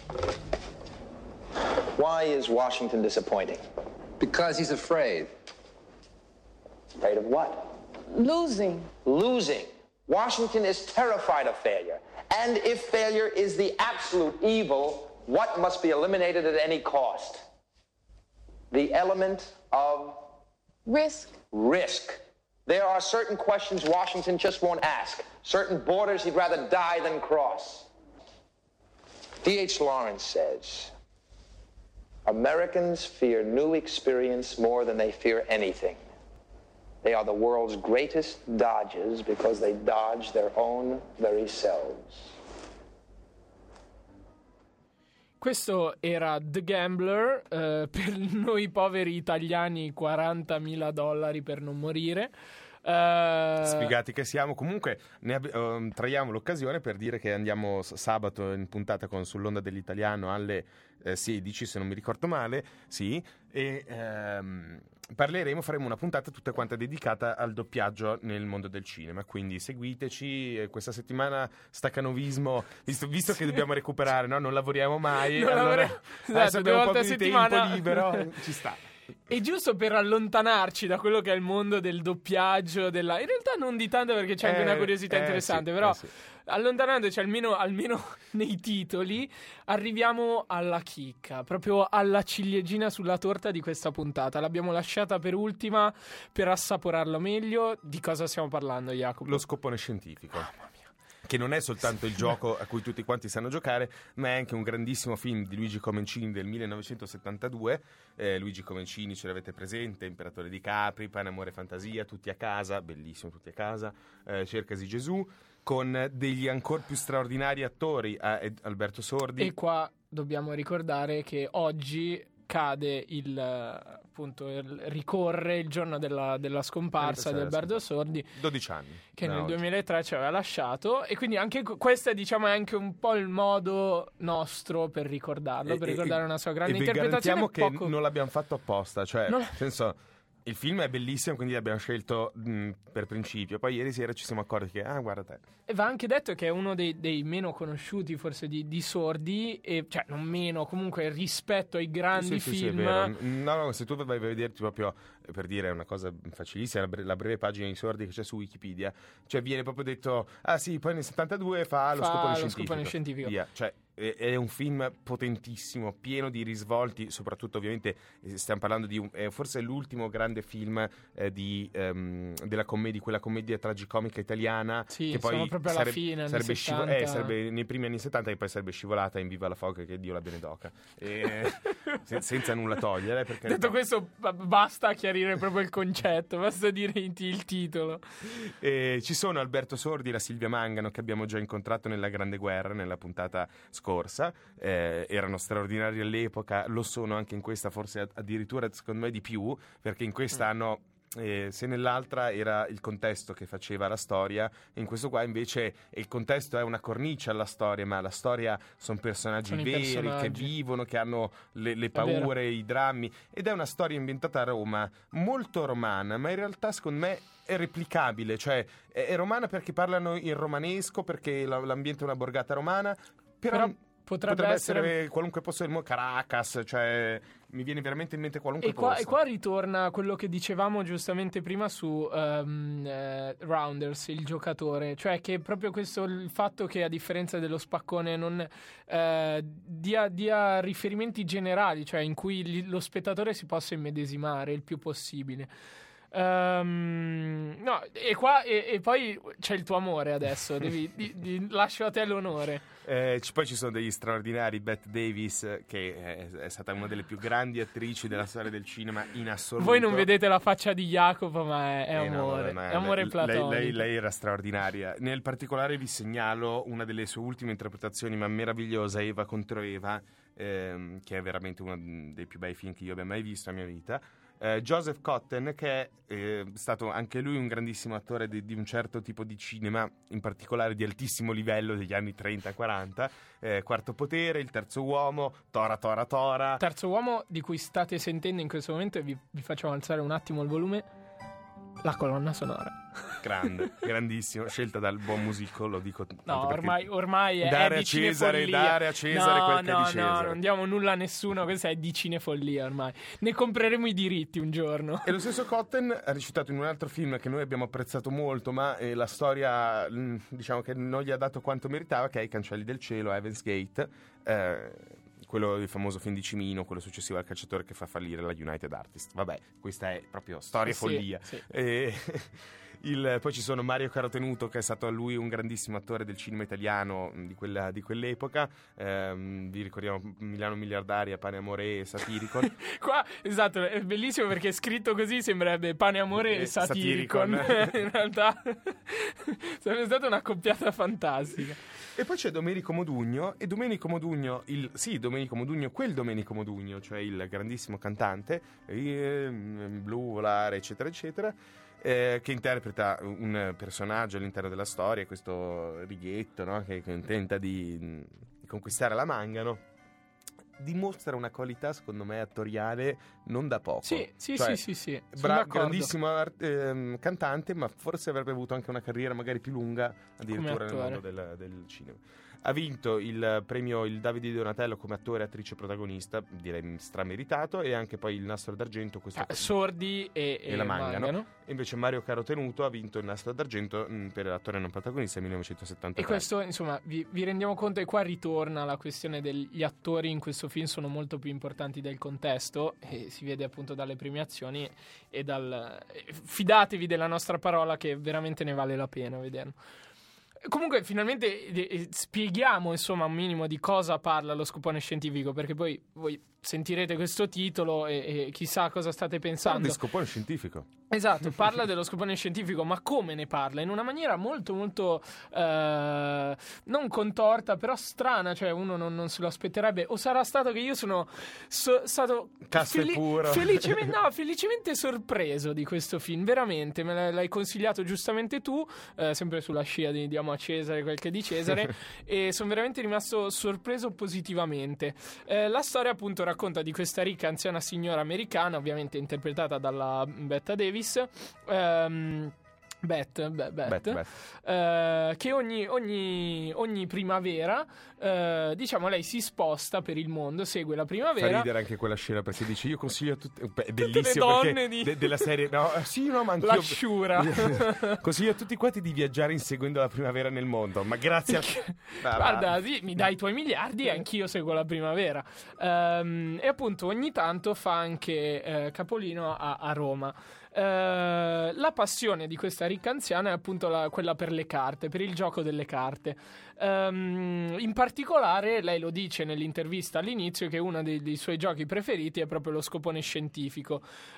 Why is Washington disappointing? Because he's afraid. Afraid of what? Losing. Losing. Washington is terrified of failure. And if failure is the absolute evil, what must be eliminated at any cost? The element of risk. Risk. There are certain questions Washington just won't ask, certain borders he'd rather die than cross. D.H. Lawrence says, Americans fear new experience more than they fear anything. They are the world's greatest dodgers because they dodge their own very selves. Questo era The Gambler, per noi poveri italiani $40.000 per non morire. Sfigati che siamo. Comunque traiamo l'occasione per dire che andiamo sabato in puntata con Sull'onda dell'italiano alle 16, se non mi ricordo male, sì, e faremo una puntata tutta quanta dedicata al doppiaggio nel mondo del cinema, quindi seguiteci. Questa settimana Staccanovismo, visto che dobbiamo recuperare, no? Non lavoriamo mai, adesso abbiamo un po' più di tempo libero, ci sta. E giusto per allontanarci da quello che è il mondo del doppiaggio, in realtà non di tanto, perché c'è anche una curiosità interessante, sì, però sì. Allontanandoci almeno nei titoli, arriviamo alla chicca, proprio alla ciliegina sulla torta di questa puntata. L'abbiamo lasciata per ultima per assaporarla meglio. Di cosa stiamo parlando, Jacopo? Lo scopone scientifico. Che non è soltanto il gioco a cui tutti quanti sanno giocare, ma è anche un grandissimo film di Luigi Comencini del 1972. Luigi Comencini, ce l'avete presente, Imperatore di Capri, Pane, Amore e Fantasia, Tutti a casa, bellissimo Tutti a casa, Cercasi Gesù, con degli ancor più straordinari attori, Alberto Sordi. E qua dobbiamo ricordare che oggi cade ricorre il giorno della scomparsa di Alberto Sordi, 12 anni che nel 2003 ci aveva lasciato, e quindi anche questo è, diciamo, è anche un po' il modo nostro per ricordarlo, per ricordare una sua grande interpretazione. E vi garantiamo che non l'abbiamo fatto apposta, cioè nel senso, il film è bellissimo, quindi l'abbiamo scelto per principio. Poi ieri sera ci siamo accorti che, guarda te. E va anche detto che è uno dei meno conosciuti forse di Sordi, e, cioè non meno, comunque rispetto ai grandi film. Sì, è vero. No, se tu vai a vederti proprio, per dire una cosa facilissima, la breve pagina di Sordi che c'è su Wikipedia, cioè viene proprio detto, sì, poi nel 72 fa lo scopone scientifico. Via. Cioè, è un film potentissimo, pieno di risvolti, soprattutto ovviamente stiamo parlando di forse l'ultimo grande film della commedia, quella commedia tragicomica italiana, sì, che poi proprio alla fine, sarebbe nei primi anni 70, e poi sarebbe scivolata in Viva la Foca, che Dio la benedocca, senza nulla togliere, perché detto questo basta chiarire proprio il concetto, basta dire il titolo. Ci sono Alberto Sordi e la Silvia Mangano, che abbiamo già incontrato nella Grande Guerra, nella puntata scorsa, erano straordinari all'epoca, lo sono anche in questa, forse addirittura secondo me di più, perché in questa hanno se nell'altra era il contesto che faceva la storia, in questo qua invece il contesto è una cornice alla storia, ma la storia sono personaggi veri che vivono, che hanno le paure, i drammi, ed è una storia ambientata a Roma, molto romana, ma in realtà secondo me è replicabile, cioè è romana perché parlano in romanesco, perché l'ambiente è una borgata romana, però potrebbe essere qualunque posto del mondo, Caracas, cioè mi viene veramente in mente qualunque posto. E qua ritorna quello che dicevamo giustamente prima su Rounders, il giocatore, cioè che proprio questo, il fatto che a differenza dello spaccone non dia riferimenti generali, cioè in cui lo spettatore si possa immedesimare il più possibile. No, e poi c'è il tuo amore adesso, lascio a te l'onore. Poi ci sono degli straordinari, Bette Davis, che è stata una delle più grandi attrici della storia del cinema in assoluto. Voi non vedete la faccia di Jacopo, ma è amore, è amore platonico. Lei era straordinaria. Nel particolare vi segnalo una delle sue ultime interpretazioni, ma meravigliosa, Eva contro Eva, che è veramente uno dei più bei film che io abbia mai visto nella mia vita. Joseph Cotten, che è stato anche lui un grandissimo attore di un certo tipo di cinema, in particolare di altissimo livello degli anni 30-40, Quarto Potere, Il Terzo Uomo, Tora. Terzo Uomo, di cui state sentendo in questo momento, e vi facciamo alzare un attimo il volume, La colonna sonora. Grande, grandissimo, scelta dal buon musico, lo dico. No, ormai è dare di a Cesare, cinefollia. dare a Cesare quel che è di Cesare. No, non diamo nulla a nessuno, questa è di cinefollia ormai. Ne compreremo i diritti un giorno. E lo stesso Cotton ha recitato in un altro film che noi abbiamo apprezzato molto, ma la storia diciamo che non gli ha dato quanto meritava, che è I Cancelli del Cielo, Heaven's Gate, quello del famoso film di Cimino, quello successivo al cacciatore che fa fallire la United Artists. Vabbè, questa è proprio storia e follia. Sì. Poi ci sono Mario Carotenuto, che è stato lui un grandissimo attore del cinema italiano di quell'epoca. Vi ricordiamo Milano Miliardaria, Pane Amore e Satiricon. Qua, esatto, è bellissimo perché scritto così sembrerebbe Pane Amore e Satiricon. In realtà sarebbe stata una coppiata fantastica. E poi c'è Domenico Modugno, e Domenico Modugno, quel Domenico Modugno, cioè il grandissimo cantante, Blu, Volare, eccetera, eccetera, che interpreta un personaggio all'interno della storia, questo Righetto, no? che tenta di conquistare la Mangano, dimostra una qualità secondo me attoriale non da poco. Sì. Grandissimo cantante, ma forse avrebbe avuto anche una carriera magari più lunga addirittura nel mondo del cinema. Ha vinto il premio il Davide di Donatello come attore, attrice protagonista, direi strameritato, e anche poi il Nastro d'Argento, Sordi e la Mangano. E invece Mario Carotenuto ha vinto il Nastro d'Argento per attore non protagonista nel 1973. E questo, insomma, vi rendiamo conto, e qua ritorna la questione degli attori in questo film sono molto più importanti del contesto, e si vede appunto dalle premiazioni e fidatevi della nostra parola che veramente ne vale la pena vederlo. Comunque finalmente spieghiamo insomma un minimo di cosa parla lo scopone scientifico, perché poi voi sentirete questo titolo e chissà cosa state pensando. Parla di scopone scientifico. Esatto, parla dello scopone scientifico, ma come ne parla? In una maniera molto molto non contorta, però strana, cioè uno non se lo aspetterebbe. O sarà stato che io sono stato felicemente sorpreso di questo film, veramente. Me l'hai consigliato giustamente tu, sempre sulla scia di Diamo a Cesare quel che è di Cesare, e sono veramente rimasto sorpreso positivamente. La storia appunto racconta di questa ricca anziana signora americana, ovviamente interpretata dalla Bette Davis, che ogni primavera diciamo lei si sposta per il mondo, segue la primavera. Fa ridere anche quella scena perché dice io consiglio a tutte, è bellissimo perché della serie ma anch'io l'asciura consiglio a tutti quanti di viaggiare inseguendo la primavera nel mondo, ma grazie guarda, sì, mi dai i tuoi miliardi e anch'io seguo la primavera, e appunto ogni tanto fa anche capolino a Roma. La passione di questa ricca anziana è appunto quella per le carte, per il gioco delle carte. In particolare lei lo dice nell'intervista all'inizio che uno dei suoi giochi preferiti è proprio lo scopone scientifico.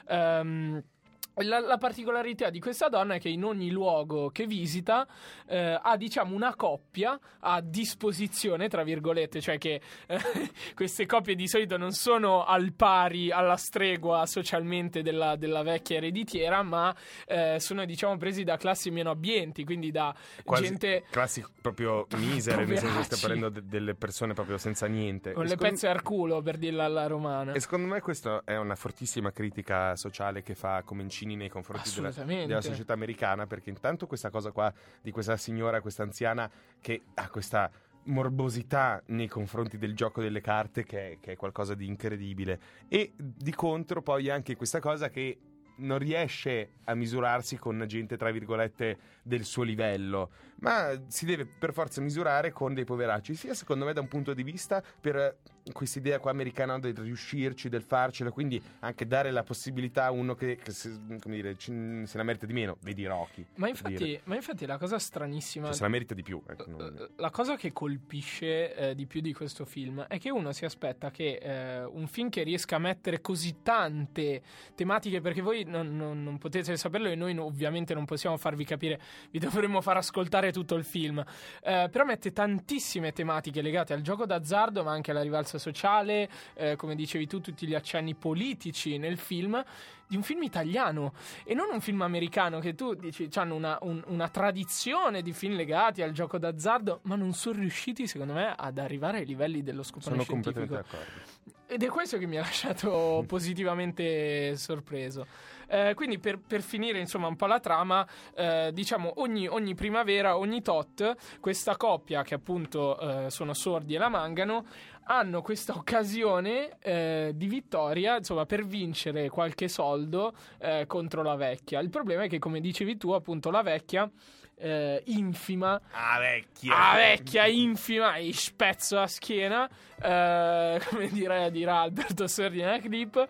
La particolarità di questa donna è che in ogni luogo che visita ha diciamo una coppia a disposizione, tra virgolette, cioè che queste coppie di solito non sono al pari, alla stregua socialmente della vecchia ereditiera, ma sono diciamo presi da classi meno abbienti, quindi da gente classi proprio misere, nel senso che sta parlando delle persone proprio senza niente, con le pezze al culo, per dirla alla romana. E secondo me questa è una fortissima critica sociale che fa Comencini nei confronti della società americana, perché intanto questa cosa qua di questa signora, questa anziana che ha questa morbosità nei confronti del gioco delle carte che è qualcosa di incredibile, e di contro poi anche questa cosa che non riesce a misurarsi con gente tra virgolette del suo livello, ma si deve per forza misurare con dei poveracci, sia secondo me da un punto di vista per questa idea qua americana del riuscirci, del farcela, quindi anche dare la possibilità a uno che se la merita di meno, vedi Rocky. Ma infatti la cosa stranissima, se la merita di più, la cosa che colpisce di più di questo film è che uno si aspetta che un film che riesca a mettere così tante tematiche, perché voi non potete saperlo e noi ovviamente non possiamo farvi capire, vi dovremmo far ascoltare tutto il film, però mette tantissime tematiche legate al gioco d'azzardo, ma anche alla rivalsa sociale, come dicevi tu, tutti gli accenni politici nel film, di un film italiano e non un film americano, che tu dici hanno una tradizione di film legati al gioco d'azzardo, ma non sono riusciti secondo me ad arrivare ai livelli dello scopone scientifico. Sono completamente d'accordo. Ed è questo che mi ha lasciato positivamente sorpreso. Quindi per finire insomma un po' la trama, diciamo ogni primavera, ogni tot, questa coppia che appunto sono sordi e la mangano hanno questa occasione di vittoria, insomma, per vincere qualche soldo contro la vecchia. Il problema è che, come dicevi tu, appunto la vecchia infima, vecchia infima, e spezzo la schiena, come dirà Alberto Sordi nella clip.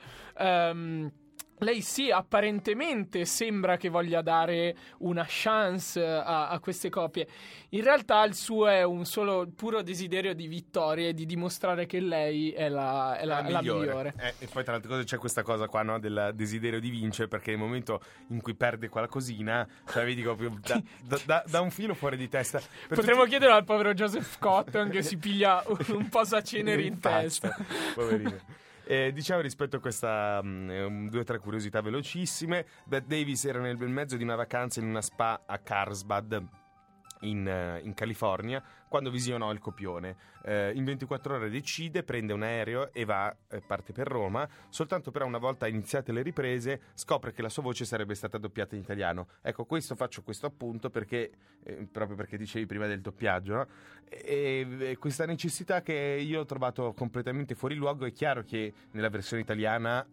Lei sì, apparentemente sembra che voglia dare una chance a queste coppie. In realtà il suo è un solo puro desiderio di vittoria e di dimostrare che lei è la migliore. E poi tra le altre cose c'è questa cosa qua, no, del desiderio di vincere, perché nel momento in cui perde qualcosina, cioè vedi proprio da un filo fuori di testa. Potremmo chiedere al povero Joseph Cotton che si piglia un posaceneri in testa. Poverino. Diciamo, rispetto a questa 2 o 3 curiosità velocissime, Bette Davis era nel bel mezzo di una vacanza in una spa a Carlsbad in California quando visionò il copione. In 24 ore decide, prende un aereo e parte per Roma. Soltanto però, una volta iniziate le riprese, scopre che la sua voce sarebbe stata doppiata in italiano. Ecco, faccio questo appunto perché proprio perché dicevi prima del doppiaggio, no? E questa necessità che io ho trovato completamente fuori luogo. È chiaro che nella versione italiana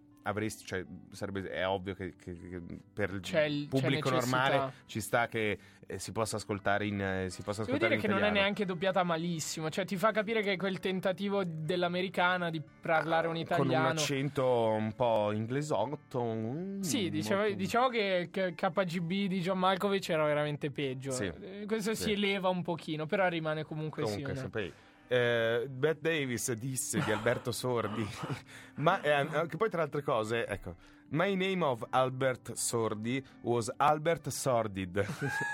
è ovvio che per il pubblico normale ci sta che si possa ascoltare in italiano. Devo dire che non è neanche doppiata malissimo, cioè ti fa capire che è quel tentativo dell'americana di parlare un italiano con un accento un po' inglesotto. Sì, diciamo che KGB di John Malkovich era veramente peggio. Sì, questo si eleva un pochino, però rimane comunque Bette Davis disse di Alberto Sordi ma che poi, tra altre cose, ecco, my name of Albert Sordi was Albert Sordid.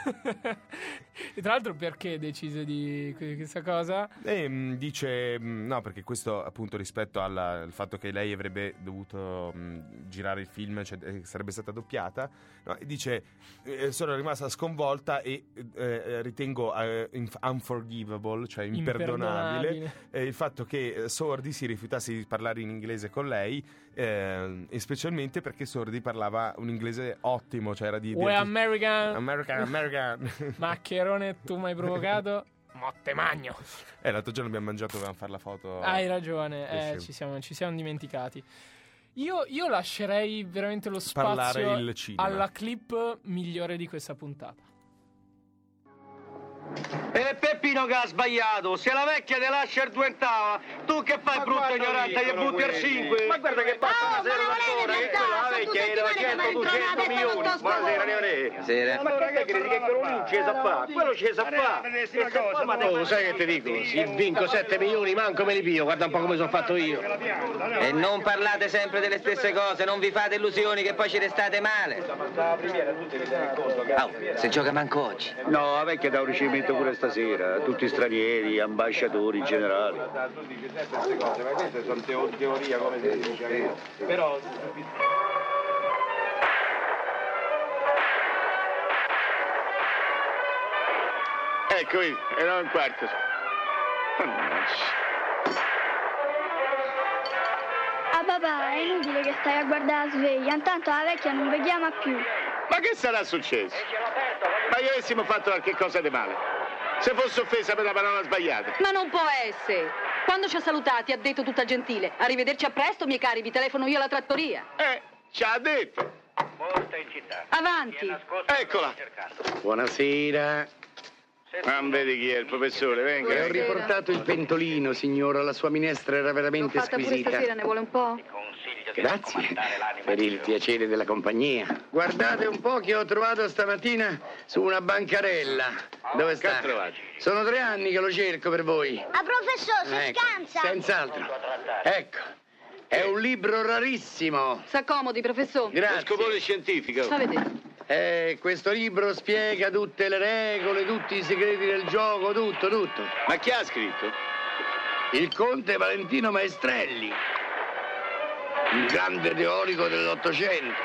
E tra l'altro, perché decise di questa cosa? Dice no, perché questo appunto rispetto al fatto che lei avrebbe dovuto girare il film, cioè sarebbe stata doppiata, no? Dice sono rimasta sconvolta e ritengo unforgivable, cioè imperdonabile, il fatto che Sordi si rifiutasse di parlare in inglese con lei, e specialmente perché Sordi parlava un inglese ottimo, cioè era di American. Maccherone, tu mi hai provocato. Motte magno. L'altro giorno abbiamo mangiato, dovevamo fare la foto. Hai ragione, ci siamo dimenticati. Io lascerei veramente lo spazio alla clip migliore di questa puntata. E Peppino che ha sbagliato, se la vecchia te lascia il 2 tu che fai, brutto ignorante, gli butti il 5. Ma guarda che basta una sera ancora, che quella vecchia gli dava 100-200 milioni. Buonasera, Neore. Buonasera. Ma che credi che quello lì ci sa fa? Quello ci sa fa. Oh, sai che ti dico? Se vinco 7 milioni manco me li pio, guarda un po' come sono fatto io. E non parlate sempre delle stesse cose, non vi fate illusioni che poi ci restate male. Se gioca manco oggi. No, la vecchia dà un ricevimento pure stasera, tutti stranieri, ambasciatori, generali. Tu dici queste cose, ma queste sono teoria, come si dice. Però... Ecco, era un quarto. Ah papà, è inutile che stai a guardare la sveglia, intanto la vecchia non vi chiama più. Ma che sarà successo? Ma io avessimo fatto qualche cosa di male. Se fosse offesa per la parola sbagliata. Ma non può essere. Quando ci ha salutati ha detto tutta gentile: arrivederci a presto, miei cari, vi telefono io alla trattoria. Ci ha detto. Molta in città. Avanti. Eccola. Buonasera. Non vedi chi è il professore, venga. Le ho riportato il pentolino, signora, la sua minestra era veramente L'ho fatta squisita. pure stasera, ne vuole un po'? Grazie, per il piacere della compagnia. Guardate un po' che ho trovato stamattina su una bancarella. Dove sta? Che ha trovato? Sono 3 anni che lo cerco per voi. Ah, professore, si Ecco, scansa. senz'altro. Ecco, è un libro rarissimo. S'accomodi, professore. Grazie. Scopone scientifico. Fa vedere. Questo libro spiega tutte le regole, tutti i segreti del gioco, tutto. Ma chi ha scritto? Il conte Valentino Maestrelli, un grande teorico dell'Ottocento.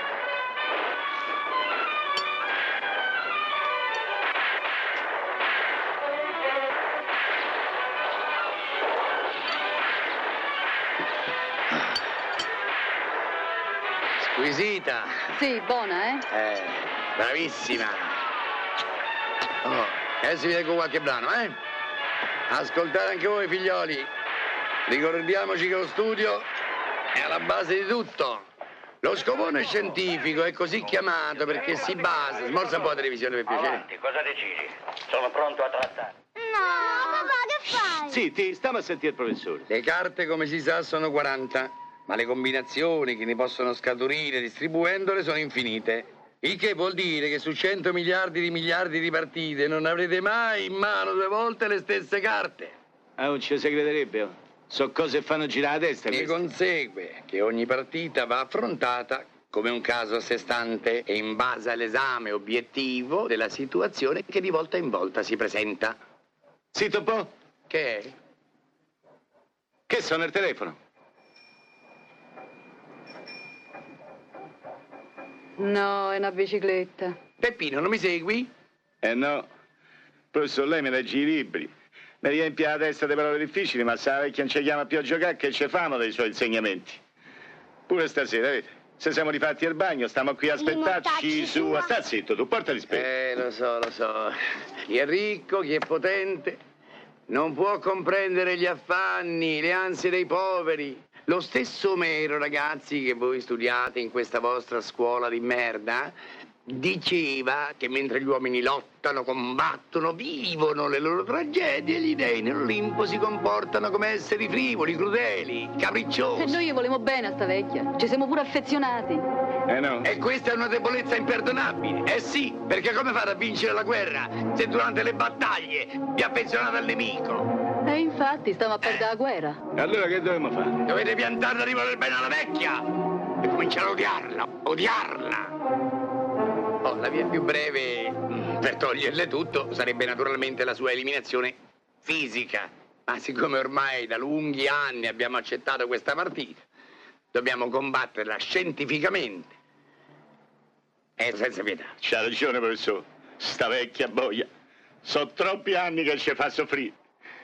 Squisita. Sì, buona, Bravissima. Adesso vi leggo qualche brano, Ascoltate anche voi, figlioli. Ricordiamoci che lo studio è alla base di tutto. Lo scopone scientifico è così chiamato perché si basa... Smorza un po' la televisione, per piacere. Avanti, cosa decidi? Sono pronto a trattare. No, papà, che fai? Zitti, stiamo a sentire il professore. Le carte, come si sa, sono 40, ma le combinazioni che ne possono scaturire distribuendole sono infinite. Il che vuol dire che su 100 miliardi di partite non avrete mai in mano 2 volte le stesse carte. Non ci si crederebbe. So cose fanno girare la testa. Ne consegue che ogni partita va affrontata come un caso a sé stante e in base all'esame obiettivo della situazione che di volta in volta si presenta. Zitto un po'. Che è? Che suona il telefono? No, è una bicicletta. Peppino, non mi segui? No. Professor, lei mi legge i libri. Mi riempie la testa di parole difficili, ma se la vecchia non ci chiama più a giocare, che ci fanno dei suoi insegnamenti? Pure stasera, vedete? Se siamo rifatti al bagno, stiamo qui a aspettarci su... Sta zitto, tu porta rispetto. Lo so. Chi è ricco, chi è potente, non può comprendere gli affanni, le ansie dei poveri. Lo stesso Omero, ragazzi, che voi studiate in questa vostra scuola di merda, diceva che mentre gli uomini lottano, combattono, vivono le loro tragedie, gli dei nell'Olimpo si comportano come esseri frivoli, crudeli, capricciosi. E noi volemo bene a sta vecchia, ci siamo pure affezionati. No. E questa è una debolezza imperdonabile. Sì, perché come fate a vincere la guerra se durante le battaglie vi affezionate al nemico? E infatti stiamo a perdere la guerra. Allora che dovremmo fare? Dovete piantarla di voler bene alla vecchia e cominciare a odiarla. La via più breve per toglierle tutto sarebbe naturalmente la sua eliminazione fisica. Ma siccome ormai da lunghi anni abbiamo accettato questa partita, dobbiamo combatterla scientificamente e senza pietà. C'ha ragione, professore. Sta vecchia boia. Sono troppi anni che ci fa soffrire.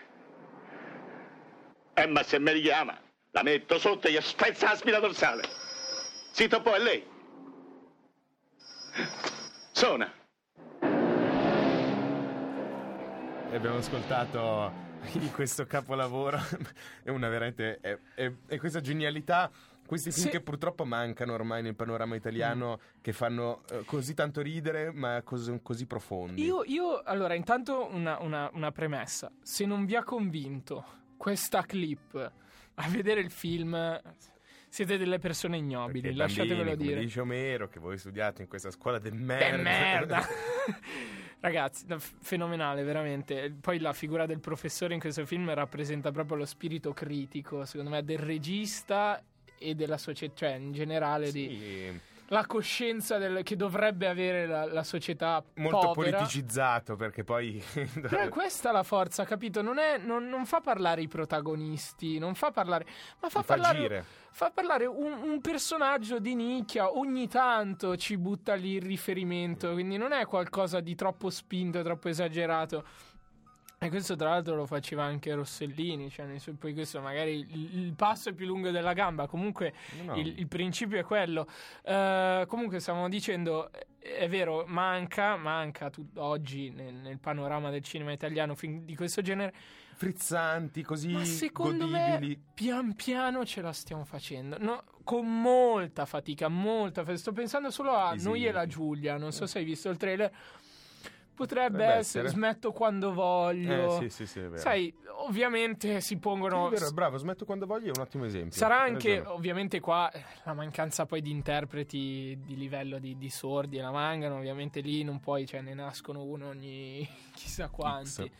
Ma se mi richiama, la metto sotto e gli spezza la spina dorsale. Zitto poi, è lei. Suona. E abbiamo ascoltato questo capolavoro. È una veramente... È questa genialità... Questi film che purtroppo mancano ormai nel panorama italiano, che fanno così tanto ridere, ma così profondi. Io allora, intanto una premessa. Se non vi ha convinto questa clip a vedere il film, siete delle persone ignobili, perché lasciatevelo bambini, dire. Come dice Omero, che voi studiate in questa scuola del merda. merda. Ragazzi, fenomenale, veramente. Poi la figura del professore in questo film rappresenta proprio lo spirito critico, secondo me, del regista e della società, cioè in generale di la coscienza che dovrebbe avere la società molto povera. politicizzato, perché poi però è questa la forza, capito? Non fa parlare i protagonisti, non fa parlare, ma fa parlare un personaggio di nicchia. Ogni tanto ci butta lì il riferimento, quindi non è qualcosa di troppo spinto, troppo esagerato. E questo tra l'altro lo faceva anche Rossellini, cioè poi questo magari il passo è più lungo della gamba, comunque no. Il principio è quello. Comunque stavamo dicendo, è vero, manca oggi nel panorama del cinema italiano film di questo genere frizzanti, così ma secondo godibili. Me pian piano ce la stiamo facendo, no? Con molta fatica. Sto pensando solo a Noi e la Giulia, non so se hai visto il trailer. Potrebbe essere Smetto quando voglio. Sì, è vero. Sai, ovviamente si pongono... È vero, bravo, Smetto quando voglio è un ottimo esempio. Sarà anche, ovviamente qua, la mancanza poi di interpreti di livello di sordi e la mangano, ovviamente lì non puoi, cioè ne nascono uno ogni chissà quanti.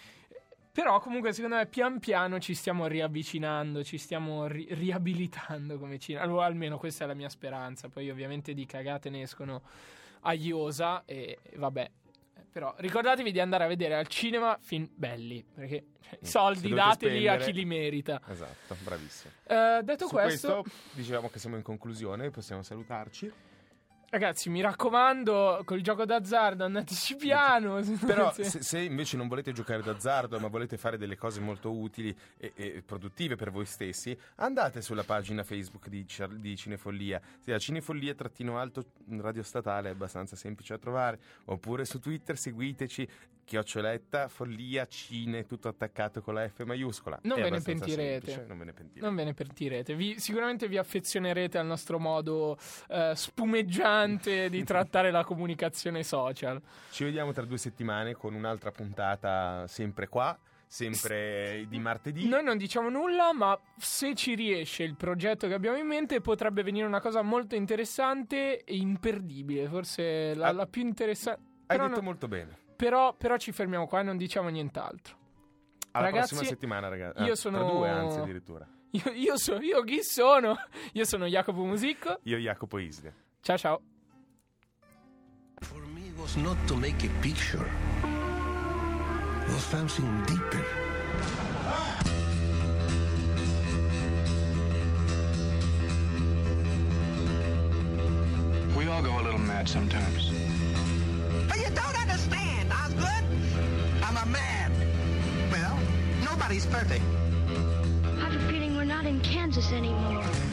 Però comunque secondo me pian piano ci stiamo riavvicinando, ci stiamo riabilitando come cinema. Allora, almeno questa è la mia speranza. Poi ovviamente di cagate ne escono a iosa e vabbè. Però ricordatevi di andare a vedere al cinema film belli, perché i soldi dateli a chi li merita. Esatto, bravissimo. Detto questo, dicevamo che siamo in conclusione, possiamo salutarci. Ragazzi, mi raccomando, col gioco d'azzardo andateci piano. Però se invece non volete giocare d'azzardo, ma volete fare delle cose molto utili e produttive per voi stessi, andate sulla pagina Facebook di Cinefollia, Cinefollia _ Radio Statale, è abbastanza semplice da trovare, oppure su Twitter seguiteci, @ Follia Cine, tutto attaccato con la F maiuscola. Non ve ne pentirete. Non ve ne pentirete. Sicuramente vi affezionerete al nostro modo spumeggiante di trattare la comunicazione social. Ci vediamo tra 2 settimane con un'altra puntata sempre qua, sempre di martedì. Noi non diciamo nulla, ma se ci riesce il progetto che abbiamo in mente potrebbe venire una cosa molto interessante e imperdibile, forse la più interessante. Hai detto molto bene. Però ci fermiamo qua e non diciamo nient'altro. Alla ragazzi, prossima settimana, ragazzi. Io sono... Tra 2, anzi, addirittura. Io chi sono? Io sono Jacopo Musicco. Io Jacopo Isle. Ciao ciao. For me it was not to make a picture. It was something deeper. We all go a little mad sometimes. But you don't understand, Osgood. I'm a man. Well, nobody's perfect. I have a feeling we're not in Kansas anymore.